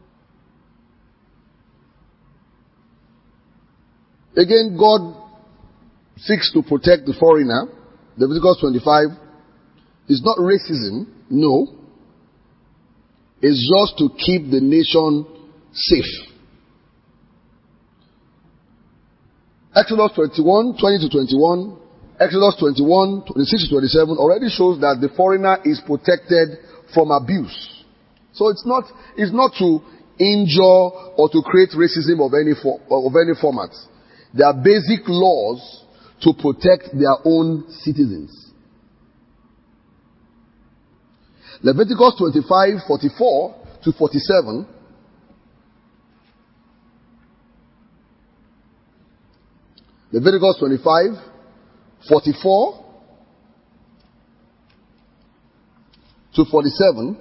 again God seeks to protect the foreigner. Leviticus twenty-five is not racism, no. It's just to keep the nation safe. Exodus twenty-one, twenty to twenty-one, Exodus twenty-one, twenty-six to twenty-seven already shows that the foreigner is protected from abuse. So it's not, it's not to injure or to create racism of any for, of any format. There are basic laws to protect their own citizens. Leviticus twenty-five, forty-four to forty-seven. Leviticus twenty-five, forty-four to forty-seven.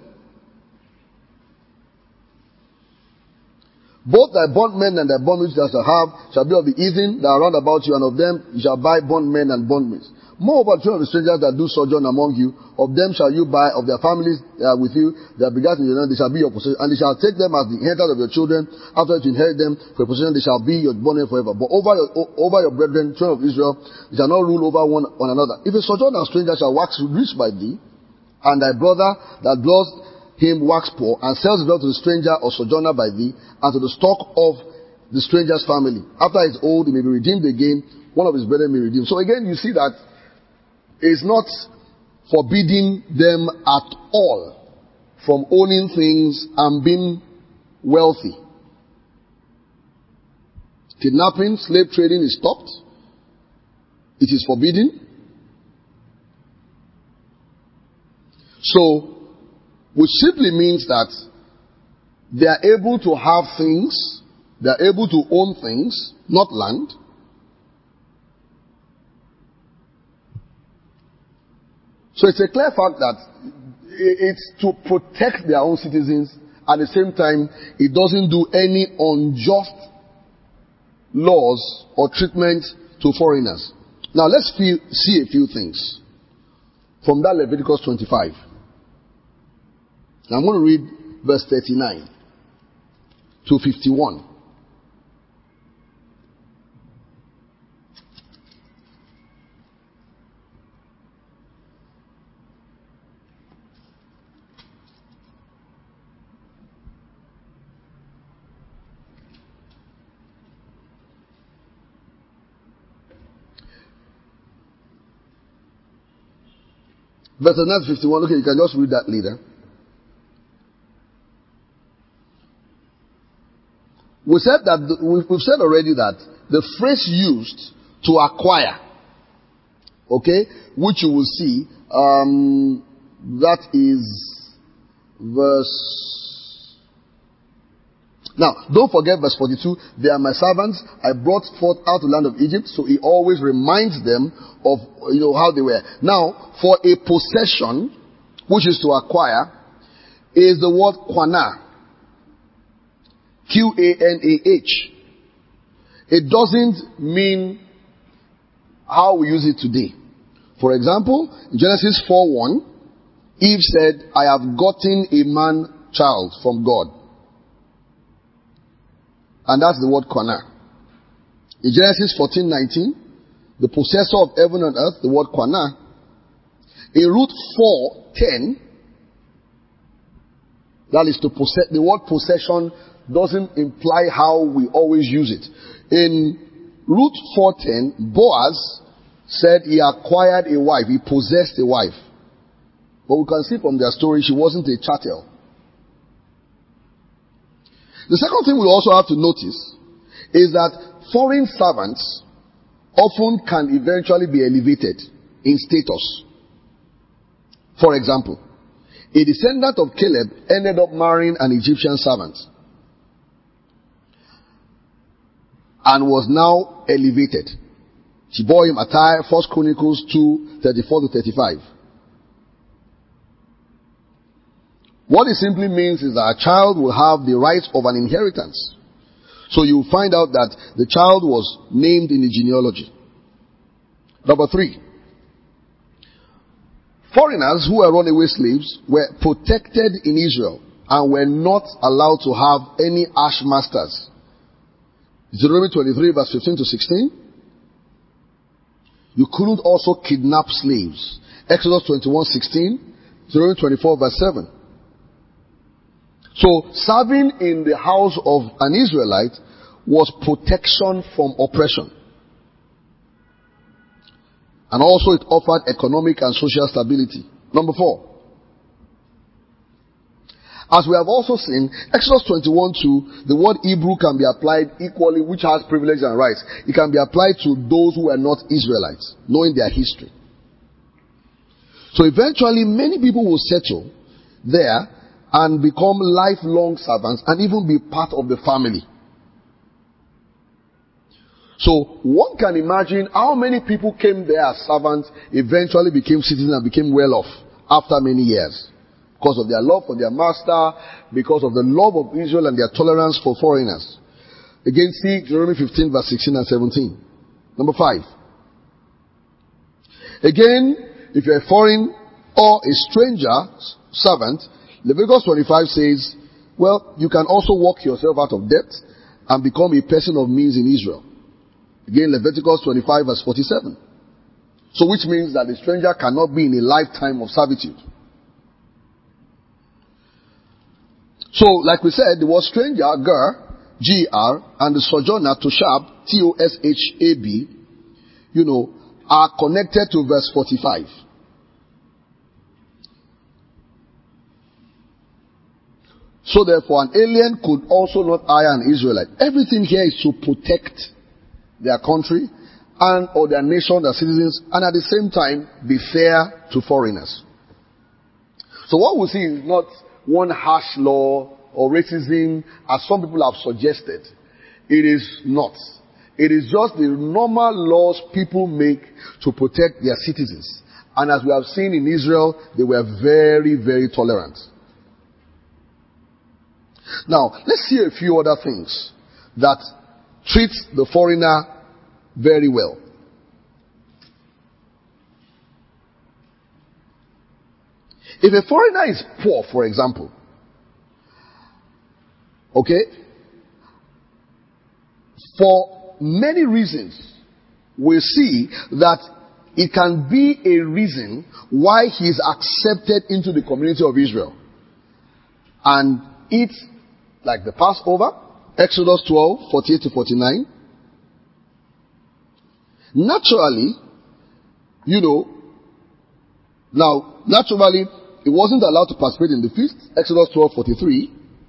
Both thy bondmen and thy bondmaids that shall have shall be of the heathen that are round about you, and of them you shall buy bondmen and bondmaids. Moreover, children of the strangers that do sojourn among you, of them shall you buy, of their families uh, with you, that begat in the land, they shall be your possession, and they shall take them as the inheritance of your children. After you inherit them for a possession, they shall be your bondmen forever. But over your, over your brethren, children of Israel, they shall not rule over one, one another. If a sojourner stranger shall wax rich by thee, and thy brother that dwells him wax poor, and sells himself to the stranger or sojourner by thee, and to the stock of the stranger's family. After he is old, he may be redeemed again. One of his brethren may redeem. So again, you see that it's not forbidding them at all from owning things and being wealthy. Kidnapping, slave trading is stopped. It is forbidden. So, which simply means that they are able to have things, they are able to own things, not land. So it's a clear fact that it's to protect their own citizens. At the same time, it doesn't do any unjust laws or treatment to foreigners. Now let's feel, see a few things from that Leviticus twenty-five. Now I'm going to read verse thirty-nine to fifty-one. Verse nine to fifty-one. Okay, you can just read that later. We said that the, we've, we've said already that the phrase used to acquire, okay, which you will see, um, that is verse. Now, don't forget verse forty-two. They are my servants. I brought forth out of the land of Egypt. So he always reminds them of, you know, how they were. Now, for a possession, which is to acquire, is the word quana. Q A N A H. It doesn't mean how we use it today. For example, in Genesis four one, Eve said, I have gotten a man child from God. And that's the word quana. In Genesis fourteen nineteen, the possessor of heaven and earth, the word quana. In Ruth four ten, that is to possess. The word possession doesn't imply how we always use it. In Ruth four ten, Boaz said he acquired a wife. He possessed a wife. But we can see from their story, she wasn't a chattel. The second thing we also have to notice is that foreign servants often can eventually be elevated in status. For example, a descendant of Caleb ended up marrying an Egyptian servant and was now elevated. She bore him attire, First Chronicles two thirty-four to thirty-five. What it simply means is that a child will have the rights of an inheritance. So you find out that the child was named in the genealogy. Number three. Foreigners who were runaway slaves were protected in Israel and were not allowed to have any ash masters. Deuteronomy twenty-three verse fifteen to sixteen. You couldn't also kidnap slaves. Exodus twenty-one sixteen. Deuteronomy twenty-four verse seven. So, serving in the house of an Israelite was protection from oppression. And also it offered economic and social stability. Number four. As we have also seen, Exodus twenty-one two, the word Hebrew can be applied equally, which has privileges and rights. It can be applied to those who are not Israelites, knowing their history. So eventually, many people will settle there and become lifelong servants and even be part of the family. So one can imagine how many people came there as servants, eventually became citizens and became well off after many years. Because of their love for their master, because of the love of Israel and their tolerance for foreigners. Again, see Deuteronomy fifteen verse sixteen and seventeen. Number five. Again, if you're a foreign or a stranger servant, Leviticus twenty-five says, well, you can also work yourself out of debt and become a person of means in Israel. Again, Leviticus twenty-five verse forty-seven. So which means that the stranger cannot be in a lifetime of servitude. So, like we said, the word stranger, ger, G R, and the sojourner, toshab, T O S H A B, you know, are connected to verse forty-five. So therefore, an alien could also not hire an Israelite. Everything here is to protect their country and or their nation, their citizens, and at the same time be fair to foreigners. So what we see is not one harsh law or racism as some people have suggested. It is not. It is just the normal laws people make to protect their citizens. And as we have seen in Israel, they were very, very tolerant. Now, let's see a few other things that treat the foreigner very well. If a foreigner is poor, for example, okay, for many reasons, we see that it can be a reason why he is accepted into the community of Israel. And it's like the Passover, Exodus twelve, forty-eight to forty-nine. Naturally, you know, now, naturally, he wasn't allowed to participate in the feast, Exodus twelve, forty-three.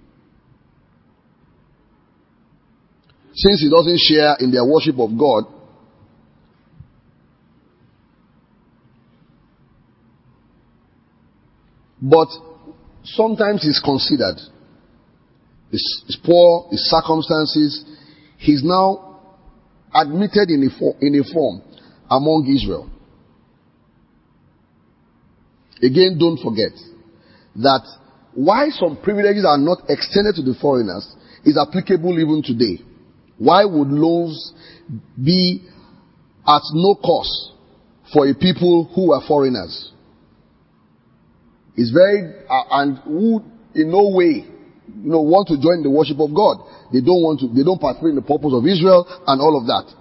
Since he doesn't share in their worship of God. But sometimes he's considered. His, his poor, his circumstances. He's now admitted in a, for, in a form among Israel. Again, don't forget that why some privileges are not extended to the foreigners is applicable even today. Why would loans be at no cost for a people who are foreigners? It's very, uh, and who in no way, you know, want to join the worship of God. They don't want to, they don't participate in the purpose of Israel and all of that.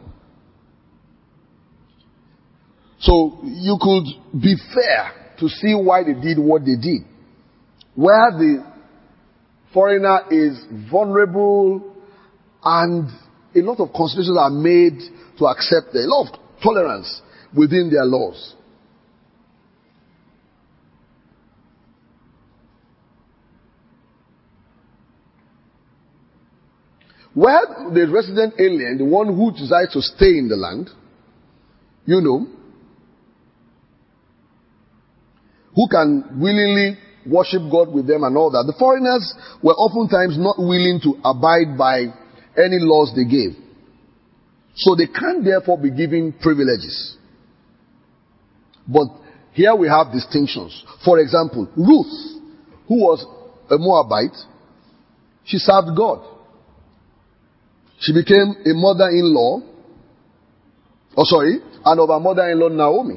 So you could be fair to see why they did what they did. Where the foreigner is vulnerable and a lot of considerations are made to accept a lot of tolerance within their laws. Where the resident alien, the one who decides to stay in the land, you know, who can willingly worship God with them and all that. The foreigners were oftentimes not willing to abide by any laws they gave. So they can't therefore be given privileges. But here we have distinctions. For example, Ruth, who was a Moabite, she served God. She became a mother-in-law, oh sorry, and of her mother-in-law Naomi.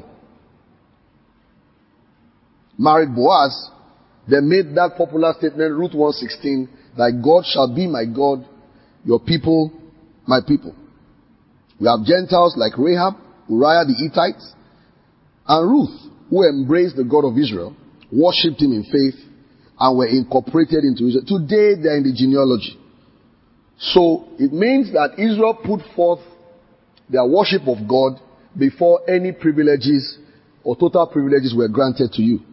Married Boaz, they made that popular statement, Ruth one sixteen, that God shall be my God, your people, my people. We have Gentiles like Rahab, Uriah the Hittite, and Ruth, who embraced the God of Israel, worshipped him in faith, and were incorporated into Israel. Today they are in the genealogy. So it means that Israel put forth their worship of God before any privileges or total privileges were granted to you.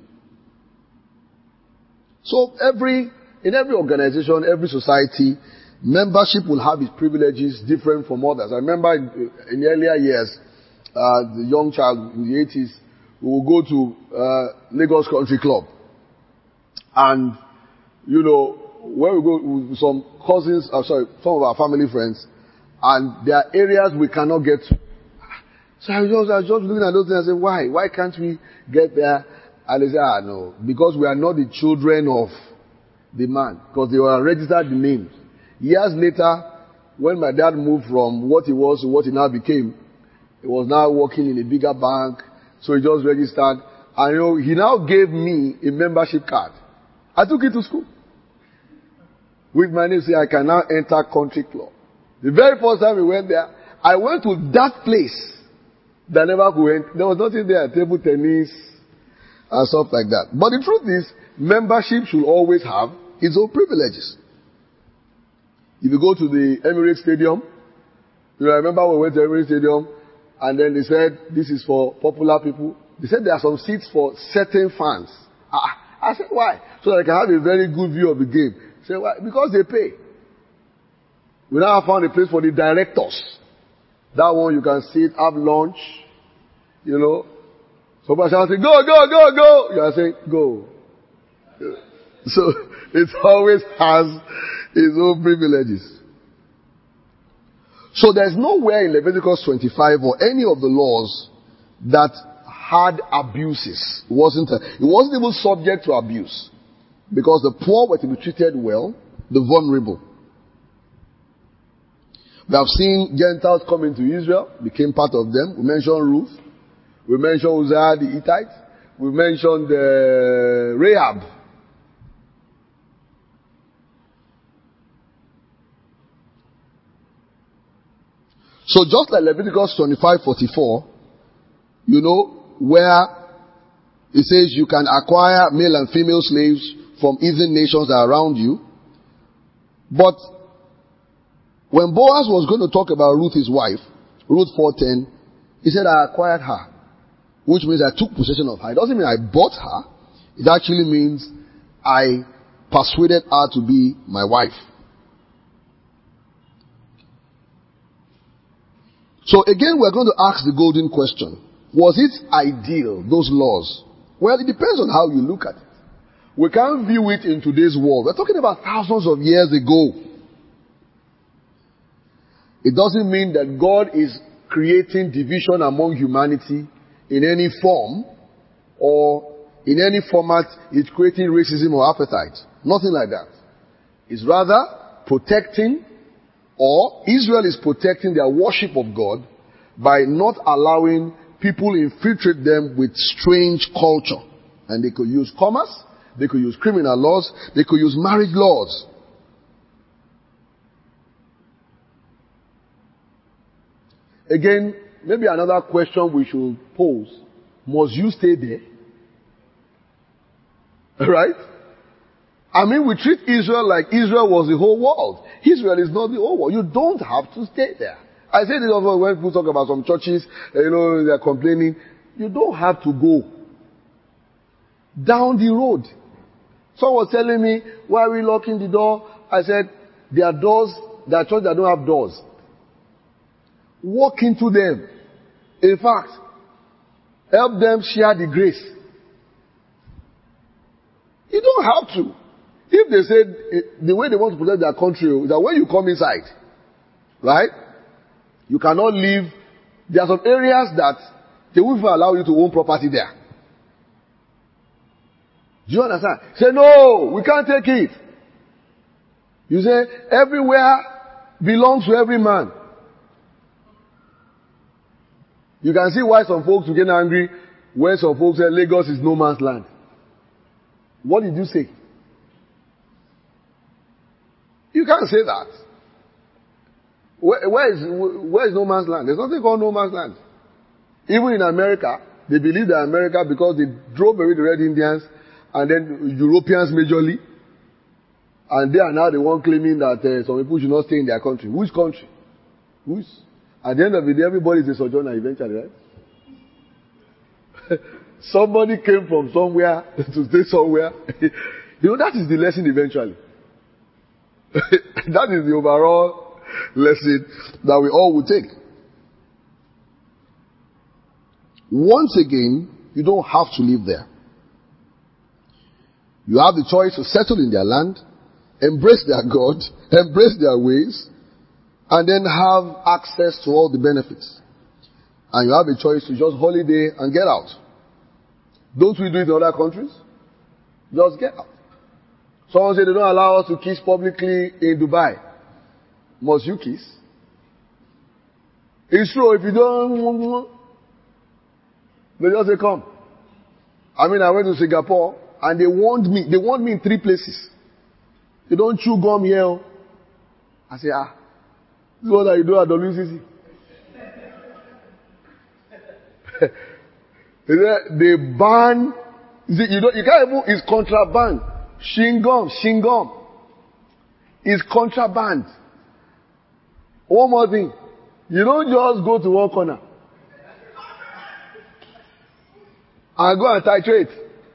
So every, in every organization, every society, membership will have its privileges different from others. I remember in, in the earlier years, uh, the young child in the eighties, we would go to uh, Lagos Country Club. And, you know, when we go with some cousins, uh, sorry, some of our family friends, and there are areas we cannot get to. So I was just, I was just looking at those things and saying, why? Why can't we get there? And they say, ah, no, because we are not the children of the man, because they were registered the names. Years later, when my dad moved from what he was to what he now became, he was now working in a bigger bank, so he just registered. And you know, he now gave me a membership card. I took it to school. With my name, say, I can now enter country club. The very first time we went there, I went to that place that never went. There was nothing there, table tennis and stuff like that. But the truth is, membership should always have its own privileges. If you go to the Emirates Stadium, you know, I remember we went to Emirates Stadium, and then they said, this is for popular people. They said there are some seats for certain fans. Ah, I said, why? So that I can have a very good view of the game. Say, why? Because they pay. We now have found a place for the directors. That one you can sit, have lunch, you know. Somebody shall say, go, go, go, go. You are saying, go. So, it always has its own privileges. So there's nowhere in Leviticus twenty-five or any of the laws that had abuses. It wasn't, a, it wasn't even subject to abuse. Because the poor were to be treated well, the vulnerable. We have seen Gentiles come into Israel, became part of them. We mentioned Ruth. We mentioned Uzziah the Hittite. We mentioned uh, Rahab. So just like Leviticus twenty-five forty-four, you know, where it says you can acquire male and female slaves from heathen nations that are around you. But when Boaz was going to talk about Ruth, his wife, Ruth four ten, he said, I acquired her, which means I took possession of her. It doesn't mean I bought her. It actually means I persuaded her to be my wife. So again, we're going to ask the golden question. Was it ideal, those laws? Well, it depends on how you look at it. We can't view it in today's world. We're talking about thousands of years ago. It doesn't mean that God is creating division among humanity in any form or in any format. It's creating racism or appetite. Nothing like that. It's rather protecting, or Israel is protecting their worship of God by not allowing people infiltrate them with strange culture. And they could use commerce, they could use criminal laws, they could use marriage laws. Again, maybe another question we should pose. Must you stay there? Right? I mean, we treat Israel like Israel was the whole world. Israel is not the whole world. You don't have to stay there. I say this often when people talk about some churches, you know, they're complaining. You don't have to go down the road. Someone was telling me, why are we locking the door? I said, there are doors, there are churches that don't have doors. Walk into them. In fact, help them share the grace. You don't have to. If they say the way they want to protect their country is that when you come inside, right, you cannot leave. There are some areas that they won't even allow you to own property there. Do you understand? Say, no, we can't take it. You say, everywhere belongs to every man. You can see why some folks will get angry when some folks say Lagos is no man's land. What did you say? You can't say that. Where, where is where is no man's land? There's nothing called no man's land. Even in America, they believe that America, because they drove away the Red Indians and then Europeans majorly, and they are now the one claiming that uh, some people should not stay in their country. Which country? Which? At the end of the day, everybody is a sojourner eventually, right? Somebody came from somewhere to stay somewhere. You know, that is the lesson eventually. That is the overall lesson that we all will take. Once again, you don't have to live there. You have the choice to settle in their land, embrace their God, embrace their ways, and then have access to all the benefits. And you have a choice to just holiday and get out. Don't we do it in other countries? Just get out. Someone said they don't allow us to kiss publicly in Dubai. Must you kiss? It's true. If you don't, they just say come. I mean, I went to Singapore and they warned me. They warned me in three places. You don't chew gum here. I say, ah, this is what I do at W C C. They ban. You don't. You can't even. It's contraband. Chewing gum, chewing gum. It's contraband. One more thing. You don't just go to one corner and go and titrate.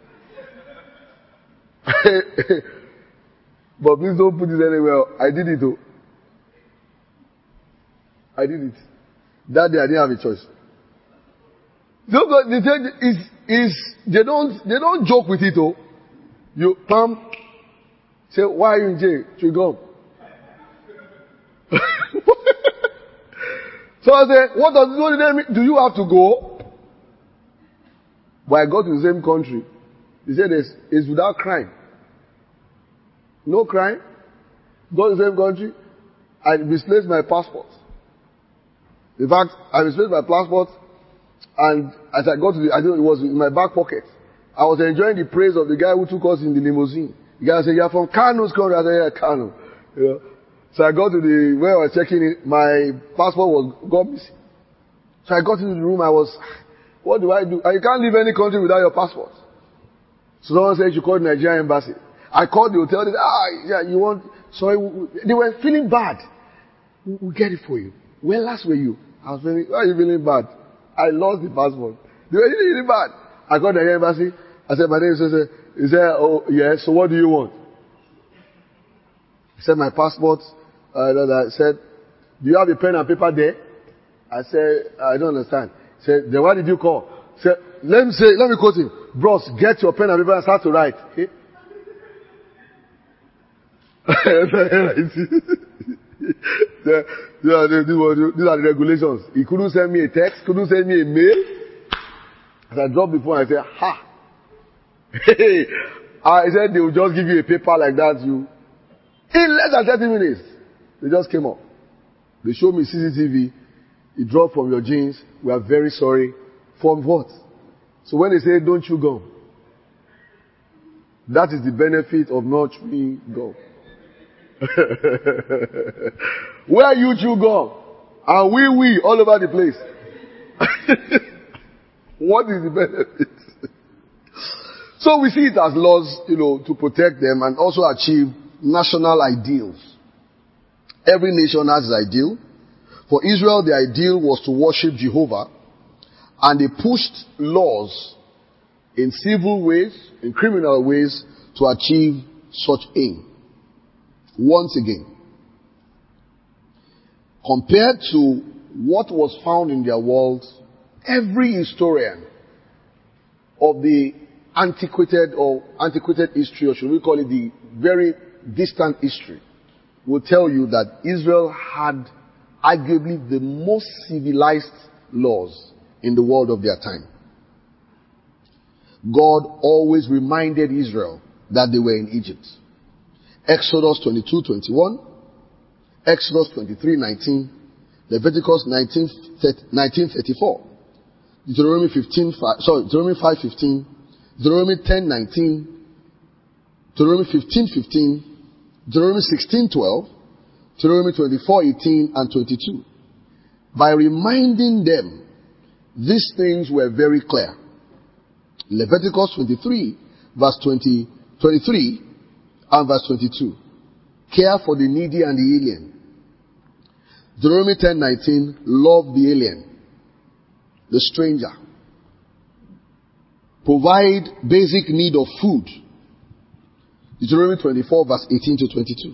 But please don't put this anywhere. I did it though. I did it. That day I didn't have a choice. Don't go, the thing is, is they don't they don't joke with it though. You come, say, why are you in jail? Chew gum. So I say, what does what do they mean? Do you have to go? But I got to the same country. He said it's, it's without crime. No crime. Go to the same country. I misplaced my passport. In fact, I misplaced my passport, and as I got to the, I think it was in my back pocket. I was enjoying the praise of the guy who took us in the limousine. The guy said, "You're from Kano's country." I said, "Yeah, Kano." You know? So I got to the, where I was checking it, my passport was, got missing. So I got into the room, I was, what do I do? And you can't leave any country without your passport. So someone said, "You call the Nigerian embassy." I called the hotel, they said, "Ah, yeah, you want," sorry, they were feeling bad. "We'll get it for you." "Where last were you?" I was feeling, "Why are you feeling bad?" "I lost the passport." They were really, really bad. I called the Nigerian embassy. I said, "My name is," he said, "Oh, yes, so what do you want?" He said, "My passport." Uh, I said, "Do you have a pen and paper there?" I said, "I don't understand." He said, "Then why did you call?" He said, let me say, let me quote him. "Bros, get your pen and paper and start to write." Okay? the, the, the, these are the regulations. He couldn't send me a text, couldn't send me a mail. As I dropped the phone, I said, "Ha!" I said, "They will just give you a paper like that. You, in less than thirty minutes, they just came up. They showed me C C T V. It dropped from your jeans. We are very sorry." From what? So when they say, "Don't chew gum," that is the benefit of not chewing gum. Where you chew gum and we we all over the place. What is the benefit? So we see it as laws, you know, to protect them and also achieve national ideals. Every nation has its ideal. For Israel, the ideal was to worship Jehovah, and they pushed laws in civil ways, in criminal ways, to achieve such aim. Once again, compared to what was found in their world, every historian of the antiquated or antiquated history, or should we call it the very distant history, will tell you that Israel had arguably the most civilized laws in the world of their time. God always reminded Israel that they were in Egypt. Exodus twenty-two twenty-one, Exodus twenty-three nineteen, Leviticus nineteen thirty-four, Deuteronomy fifteen five, sorry, Deuteronomy five fifteen, Deuteronomy ten nineteen, Deuteronomy fifteen fifteen, Deuteronomy sixteen twelve, Deuteronomy twenty-four eighteen and twenty-two. By reminding them, these things were very clear. Leviticus twenty-three, verse twenty, twenty-three and verse twenty-two. Care for the needy and the alien. Deuteronomy ten nineteen, love the alien, the stranger. Provide basic need of food. Deuteronomy twenty-four, verse eighteen to twenty-two.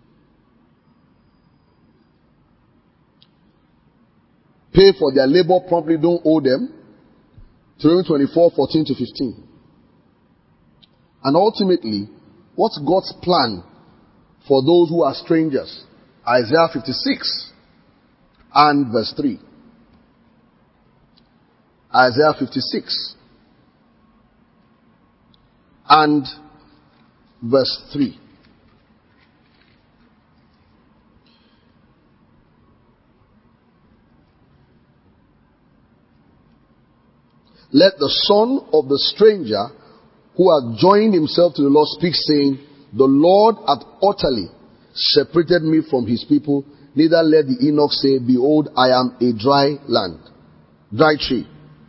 Pay for their labor promptly, don't owe them. Deuteronomy twenty-four, fourteen to fifteen. And ultimately, what's God's plan for those who are strangers? Isaiah fifty-six and verse three. Isaiah fifty-six and verse three. Let the son of the stranger who hath joined himself to the Lord speak, saying, the Lord hath utterly separated me from his people. Neither let the Enoch say, behold, I am a dry land, dry tree.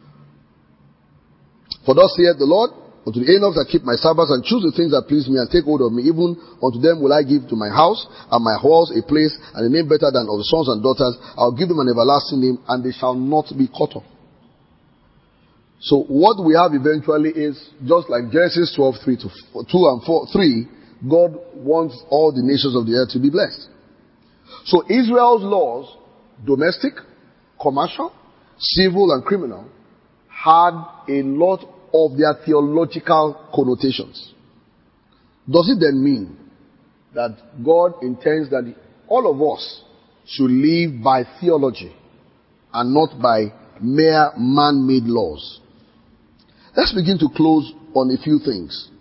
For thus saith the Lord, unto the Enoch that keep my Sabbaths and choose the things that please me and take hold of me, even unto them will I give to my house and my halls a place and a name better than of the sons and daughters. I will give them an everlasting name, and they shall not be cut off. So what we have eventually is, just like Genesis twelve, three to two and four, three, God wants all the nations of the earth to be blessed. So Israel's laws, domestic, commercial, civil and criminal, had a lot of their theological connotations. Does it then mean that God intends that all of us should live by theology and not by mere man-made laws? Let's begin to close on a few things.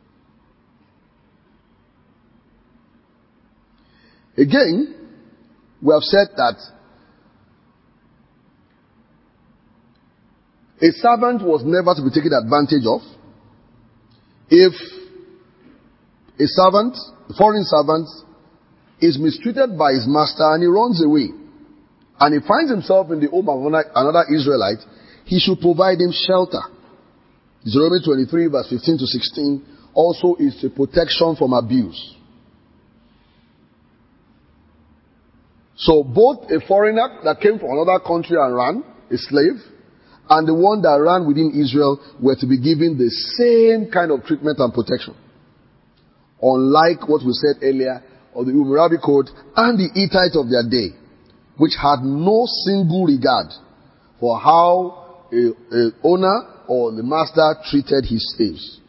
Again, we have said that a servant was never to be taken advantage of. If a servant, a foreign servant, is mistreated by his master and he runs away, and he finds himself in the home of another Israelite, he should provide him shelter. Deuteronomy twenty-three verse fifteen to sixteen also is a protection from abuse. So both a foreigner that came from another country and ran, a slave, and the one that ran within Israel were to be given the same kind of treatment and protection. Unlike what we said earlier of the Hammurabi Code and the Hittite of their day, which had no single regard for how a, a owner or the master treated his slaves.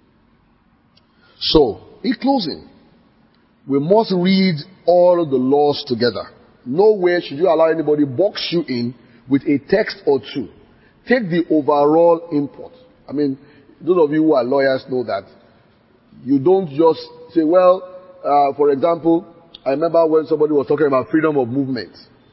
So, in closing, we must read all the laws together. Nowhere should you allow anybody box you in with a text or two. Take the overall import. I mean, those of you who are lawyers know that you don't just say, well, uh, for example, I remember when somebody was talking about freedom of movement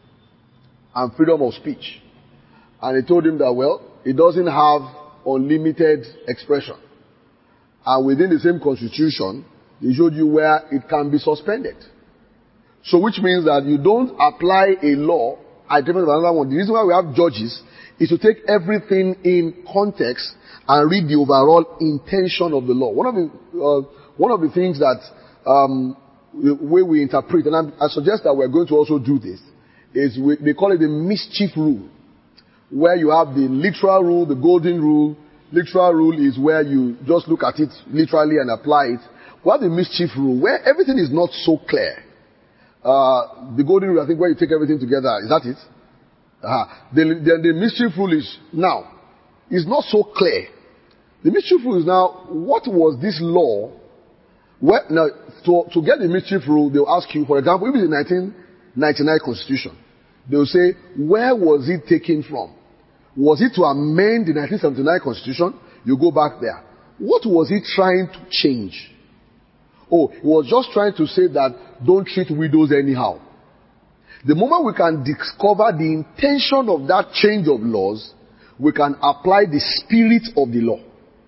and freedom of speech. And they told him that, well, it doesn't have unlimited expression. And within the same constitution, they showed you where it can be suspended. So which means that you don't apply a law at different from another one. The reason why we have judges is to take everything in context and read the overall intention of the law. One of the, uh, one of the things that, um, the way we interpret, and I'm, I suggest that we're going to also do this, is we, they call it the mischief rule, where you have the literal rule, the golden rule. Literal rule is where you just look at it literally and apply it. What the mischief rule, where everything is not so clear. Uh, the golden rule, I think, where you take everything together, is that it? Uh, the, the, the mischief rule is now, is not so clear. The mischief rule is now, what was this law? Where, now, to, to get the mischief rule, they'll ask you, for example, if it's the nineteen ninety-nine Constitution, they'll say, where was it taken from? Was it to amend the nineteen seventy-nine Constitution? You go back there. What was it trying to change? Oh, it was just trying to say that don't treat widows anyhow. The moment we can discover the intention of that change of laws, we can apply the spirit of the law.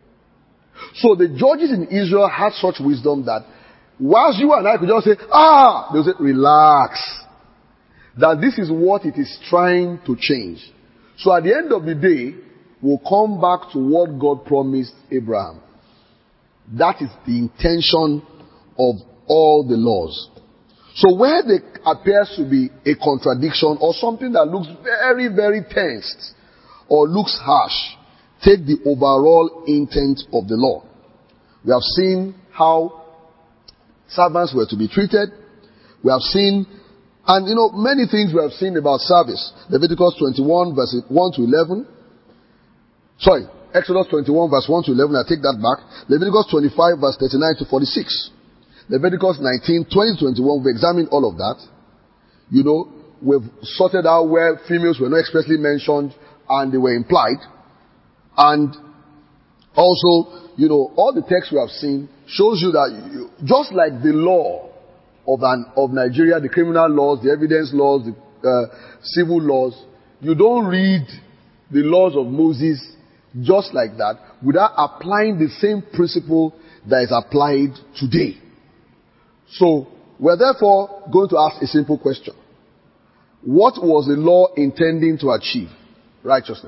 So the judges in Israel had such wisdom that whilst you and I could just say, ah, they'll say, relax. That this is what it is trying to change. So at the end of the day, we'll come back to what God promised Abraham. That is the intention of all the laws. So where there appears to be a contradiction or something that looks very, very tense or looks harsh, take the overall intent of the law. We have seen how servants were to be treated. We have seen, and you know, many things we have seen about service. Leviticus twenty-one verse one to eleven. Sorry, Exodus twenty-one verse one to eleven, I take that back. Leviticus twenty-five verse thirty-nine to forty-six. Leviticus nineteen, twenty to twenty-one, we examined all of that. You know, we've sorted out where females were not expressly mentioned and they were implied. And also, you know, all the texts we have seen shows you that you, just like the law of an, of Nigeria, the criminal laws, the evidence laws, the uh, civil laws, you don't read the laws of Moses just like that without applying the same principle that is applied today. So, we're therefore going to ask a simple question. What was the law intending to achieve? Righteousness.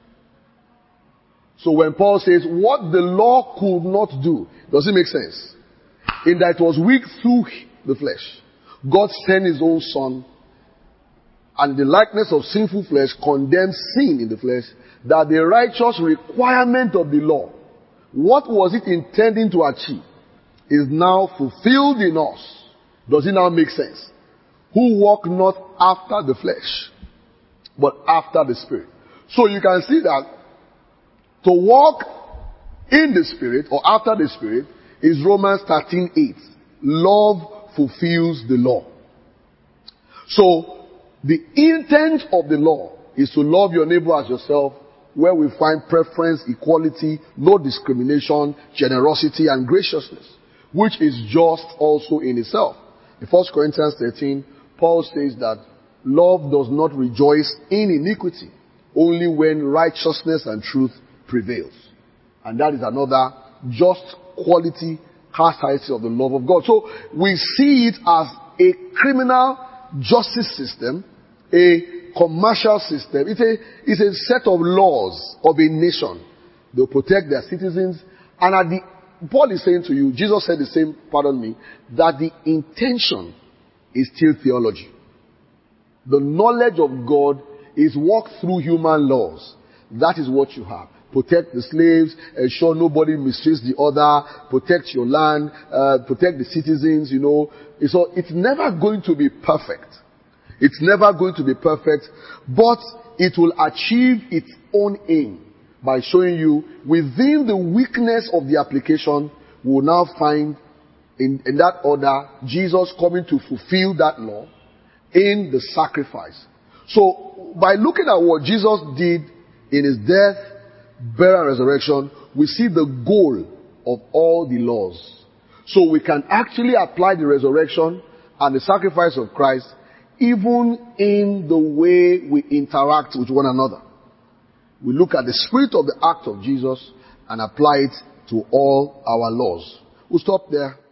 So when Paul says, what the law could not do, does it make sense? In that it was weak through the flesh. God sent his own son, and the likeness of sinful flesh condemned sin in the flesh, that the righteous requirement of the law, what was it intending to achieve, is now fulfilled in us. Does it now make sense? Who walk not after the flesh, but after the Spirit. So you can see that to walk in the Spirit or after the Spirit is Romans thirteen eight. Love fulfills the law. So the intent of the law is to love your neighbor as yourself, where we find preference, equality, no discrimination, generosity, and graciousness, which is just also in itself. In First Corinthians thirteen, Paul says that love does not rejoice in iniquity, only when righteousness and truth prevails. And that is another just quality characteristics of the love of God. So we see it as a criminal justice system, a commercial system. It's a, it's a set of laws of a nation. They'll protect their citizens. And at the, Paul is saying to you, Jesus said the same, pardon me, that the intention is still theology. The knowledge of God is walked through human laws. That is what you have. Protect the slaves, ensure nobody mistreats the other, protect your land, uh, protect the citizens, you know. So it's never going to be perfect. It's never going to be perfect, but it will achieve its own aim by showing you within the weakness of the application, we will now find in, in that order Jesus coming to fulfill that law in the sacrifice. So by looking at what Jesus did in his death, burial, and resurrection, we see the goal of all the laws. So we can actually apply the resurrection and the sacrifice of Christ even in the way we interact with one another. We look at the spirit of the act of Jesus and apply it to all our laws. We'll stop there.